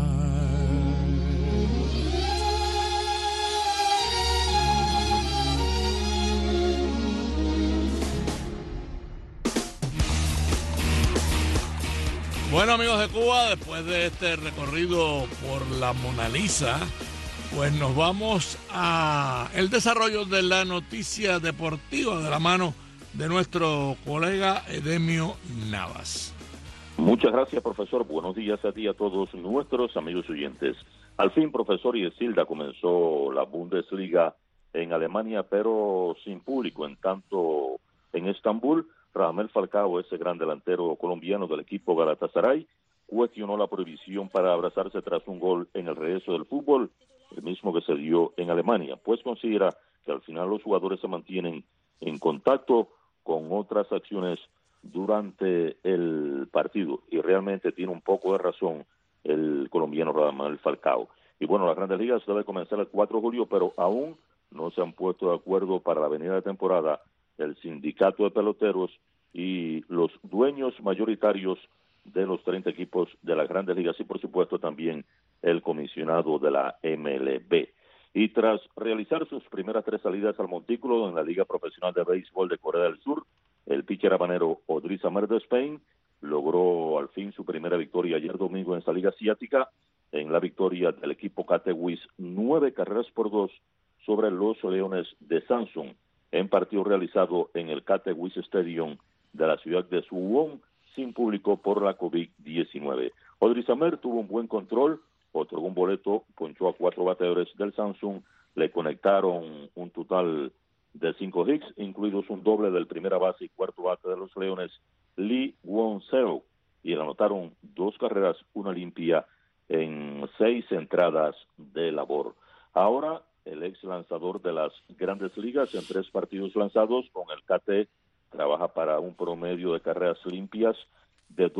Bueno, amigos de Cuba, después de este recorrido por la Mona Lisa, pues nos vamos a el desarrollo de la noticia deportiva de la mano de nuestro colega Edemio Navas. Muchas gracias, profesor. Buenos días a ti y a todos nuestros amigos oyentes. Al fin, profesor Yesilda, comenzó la Bundesliga en Alemania, pero sin público. En tanto, en Estambul, Radamel Falcao, ese gran delantero colombiano del equipo Galatasaray, cuestionó la prohibición para abrazarse tras un gol en el regreso del fútbol, el mismo que se dio en Alemania, pues considera que al final los jugadores se mantienen en contacto con otras acciones durante el partido, y realmente tiene un poco de razón el colombiano Radamel Falcao. Y bueno, las Grandes Ligas debe comenzar el 4 de julio, pero aún no se han puesto de acuerdo para la venida de temporada el sindicato de peloteros y los dueños mayoritarios de los 30 equipos de las Grandes Ligas y por supuesto también el comisionado de la MLB. Y tras realizar sus primeras 3 salidas al montículo en la Liga Profesional de Béisbol de Corea del Sur, el pitcher habanero Odriz Amer de Spain logró al fin su primera victoria ayer domingo en esa liga asiática, en la victoria del equipo Catewis 9-2 sobre los Leones de Samsung, en partido realizado en el Catewis Stadium de la ciudad de Suwon, sin público por la COVID-19. Odriz Amer tuvo un buen control, otorgó un boleto, ponchó a 4 bateadores del Samsung, le conectaron un total de 5 hits, incluidos un doble del primera base y cuarto bate de los Leones, Lee Won-seo, y le anotaron 2 carreras, una limpia en 6 entradas de labor. Ahora, el ex lanzador de las Grandes Ligas, en 3 partidos lanzados con el KT, trabaja para un promedio de carreras limpias de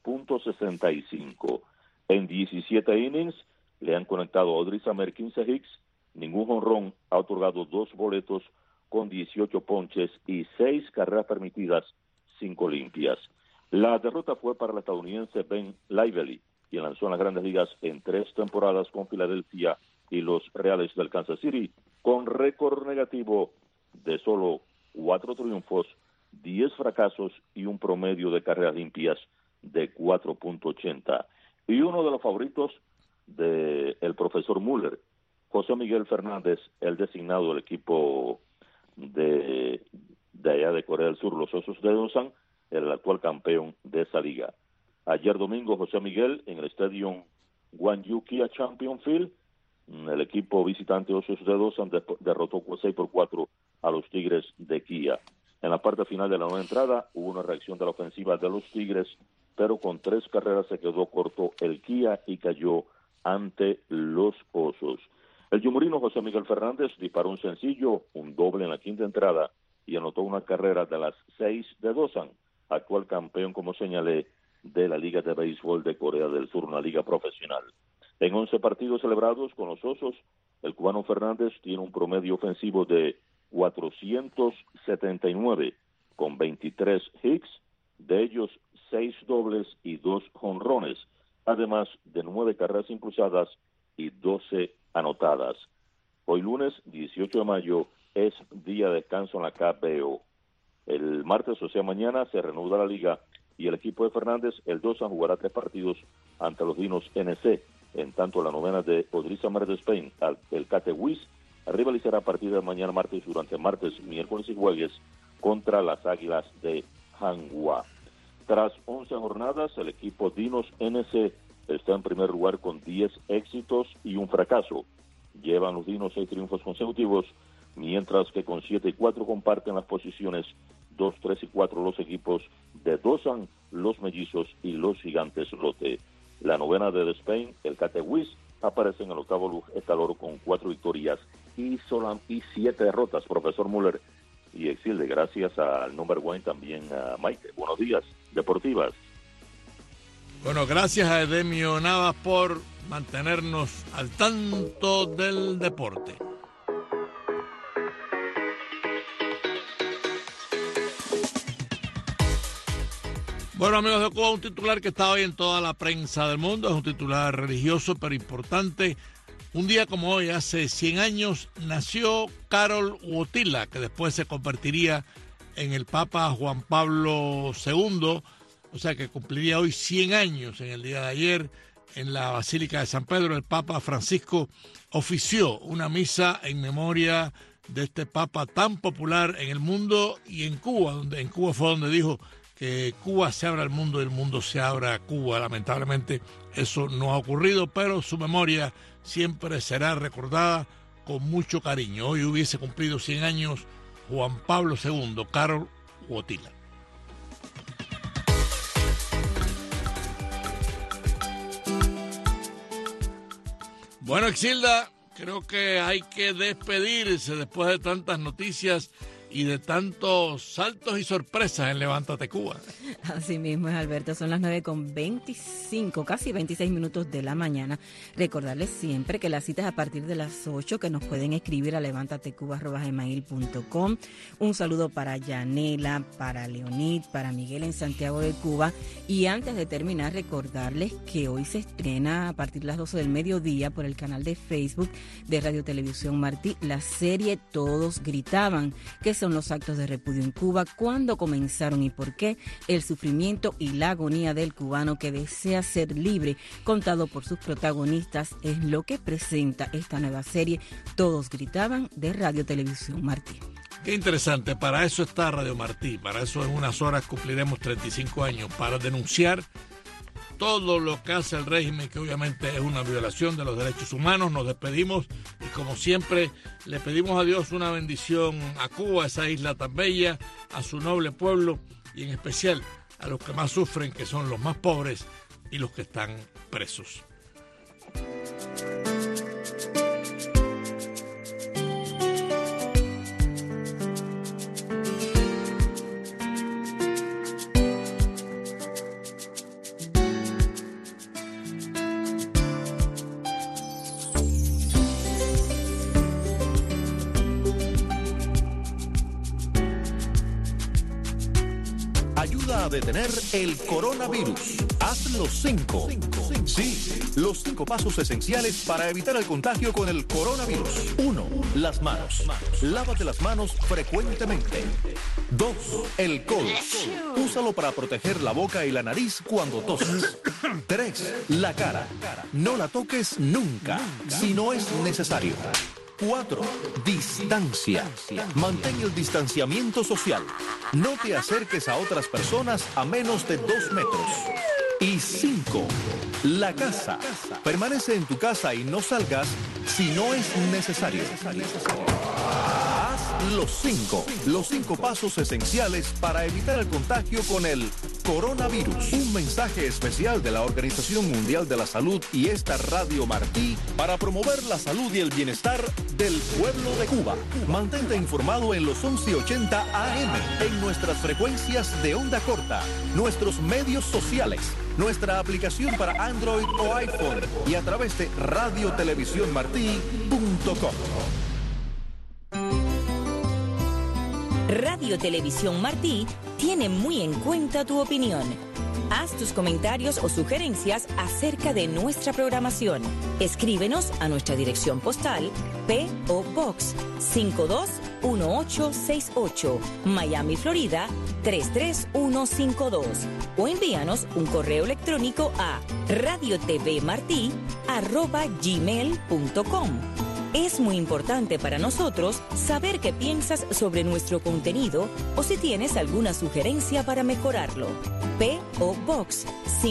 2.65. En 17 innings le han conectado a Odriz Amer 15 hits, ningún jonrón, ha otorgado 2 boletos con 18 ponches y 6 carreras permitidas, 5 limpias. La derrota fue para el estadounidense Ben Lively, quien lanzó en las Grandes Ligas en 3 temporadas con Filadelfia y los Reales del Kansas City, con récord negativo de solo 4 triunfos, 10 fracasos y un promedio de carreras limpias de 4.80. Y uno de los favoritos del profesor Müller, José Miguel Fernández, el designado del equipo de allá de Corea del Sur, los Osos de Doosan, el actual campeón de esa liga. Ayer domingo, José Miguel, en el estadio Gwangju Kia Champion Field, el equipo visitante Osos de Doosan derrotó 6-4 a los Tigres de Kia. En la parte final de la nueva entrada hubo una reacción de la ofensiva de los Tigres, pero con 3 carreras se quedó corto el Kia y cayó ante los Osos. El yumurino José Miguel Fernández disparó un sencillo, un doble en la quinta entrada y anotó una carrera de las 6 de Dosan, actual campeón, como señalé, de la Liga de Béisbol de Corea del Sur, una liga profesional. En 11 partidos celebrados con los Osos, el cubano Fernández tiene un promedio ofensivo de 479, con 23 hits, de ellos 6 dobles y 2 jonrones, además de 9 carreras impulsadas y 12 anotadas. Hoy lunes 18 de mayo es día de descanso en la KBO. El martes, o sea mañana, se reanuda la liga y el equipo de Fernández, el Dosan, jugará 3 partidos ante los Dinos NC. En tanto, la novena de Odrissa Mer de Spain, el Catewis, rivalizará a partir de mañana martes durante martes, miércoles y jueves contra las Águilas de Hanwha. Tras 11 jornadas, el equipo Dinos NC está en primer lugar con 10 éxitos y un fracaso. Llevan los Dinos 6 triunfos consecutivos, mientras que con 7 y 4 comparten las posiciones 2, 3 y 4 los equipos de Dosan, los Mellizos y los Gigantes Lote. La novena de Spain, el Catewis, aparece en el octavo escalón con 4 victorias y 7 derrotas. Profesor Müller y Exilde, gracias al number one, también a Maite. Buenos días, Deportivas. Bueno, gracias a Edemio Navas por mantenernos al tanto del deporte. Bueno, amigos de Cuba, un titular que está hoy en toda la prensa del mundo, es un titular religioso pero importante. Un día como hoy, hace 100 años, nació Karol Wojtyła, que después se convertiría en el Papa Juan Pablo II, o sea que cumpliría hoy 100 años. En el día de ayer, en la Basílica de San Pedro, el Papa Francisco ofició una misa en memoria de este Papa tan popular en el mundo y en Cuba, en Cuba fue donde dijo que Cuba se abra al mundo y el mundo se abra a Cuba. Lamentablemente eso no ha ocurrido, pero su memoria siempre será recordada con mucho cariño. Hoy hubiese cumplido 100 años Juan Pablo II, Karol Wojtyła. Bueno, Exilda, creo que hay que despedirse después de tantas noticias y de tantos saltos y sorpresas en Levántate Cuba. Así mismo es, Alberto, son las 9:25, casi 26 minutos de la mañana. Recordarles siempre que la cita es a partir de las 8, que nos pueden escribir a levantatecuba@gmail.com. Un saludo para Yanela, para Leonid, para Miguel en Santiago de Cuba. Y antes de terminar, recordarles que hoy se estrena a partir de las 12 del mediodía por el canal de Facebook de Radio Televisión Martí la serie Todos Gritaban, que son los actos de repudio en Cuba, cuándo comenzaron y por qué, el sufrimiento y la agonía del cubano que desea ser libre, contado por sus protagonistas, es lo que presenta esta nueva serie Todos Gritaban de Radio Televisión Martí. Qué interesante, para eso está Radio Martí, para eso en unas horas cumpliremos 35 años, para denunciar todo lo que hace el régimen, que obviamente es una violación de los derechos humanos. Nos despedimos y, como siempre, le pedimos a Dios una bendición a Cuba, esa isla tan bella, a su noble pueblo y en especial a los que más sufren, que son los más pobres y los que están presos. A detener el coronavirus. Haz los 5. Sí, los 5 pasos esenciales para evitar el contagio con el coronavirus. 1. Las manos. Lávate las manos frecuentemente. 2. El codo. Úsalo para proteger la boca y la nariz cuando toses. 3. La cara. No la toques nunca, si no es necesario. 4. Distancia. Mantén el distanciamiento social. No te acerques a otras personas a menos de 2 metros. Y 5. La casa. Permanece en tu casa y no salgas si no es necesario. Haz los 5 pasos esenciales para evitar el contagio con el coronavirus. Un mensaje especial de la Organización Mundial de la Salud y esta Radio Martí para promover la salud y el bienestar del pueblo de Cuba. Mantente informado en los 1180 AM, en nuestras frecuencias de onda corta, nuestros medios sociales, nuestra aplicación para Android o iPhone y a través de radiotelevisiónmartí.com. Radio Televisión Martí tiene muy en cuenta tu opinión. Haz tus comentarios o sugerencias acerca de nuestra programación. Escríbenos a nuestra dirección postal P.O. Box 521868, Miami, Florida 33152, o envíanos un correo electrónico a radiotvmarti@gmail.com. Es muy importante para nosotros saber qué piensas sobre nuestro contenido o si tienes alguna sugerencia para mejorarlo. P.O. Box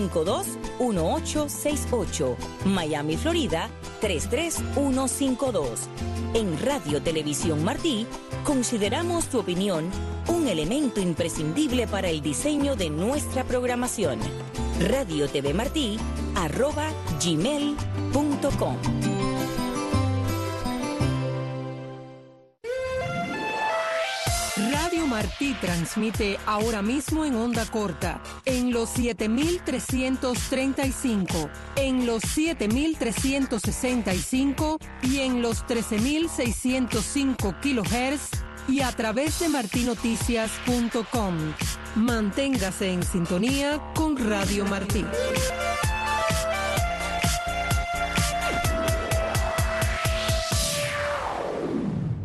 521868, Miami, Florida 33152. En Radio Televisión Martí consideramos tu opinión un elemento imprescindible para el diseño de nuestra programación. radiotvmarti@gmail.com. Radio Martí transmite ahora mismo en onda corta, en los 7335, en los 7365 y en los 13605 kHz y a través de martinoticias.com. Manténgase en sintonía con Radio Martí.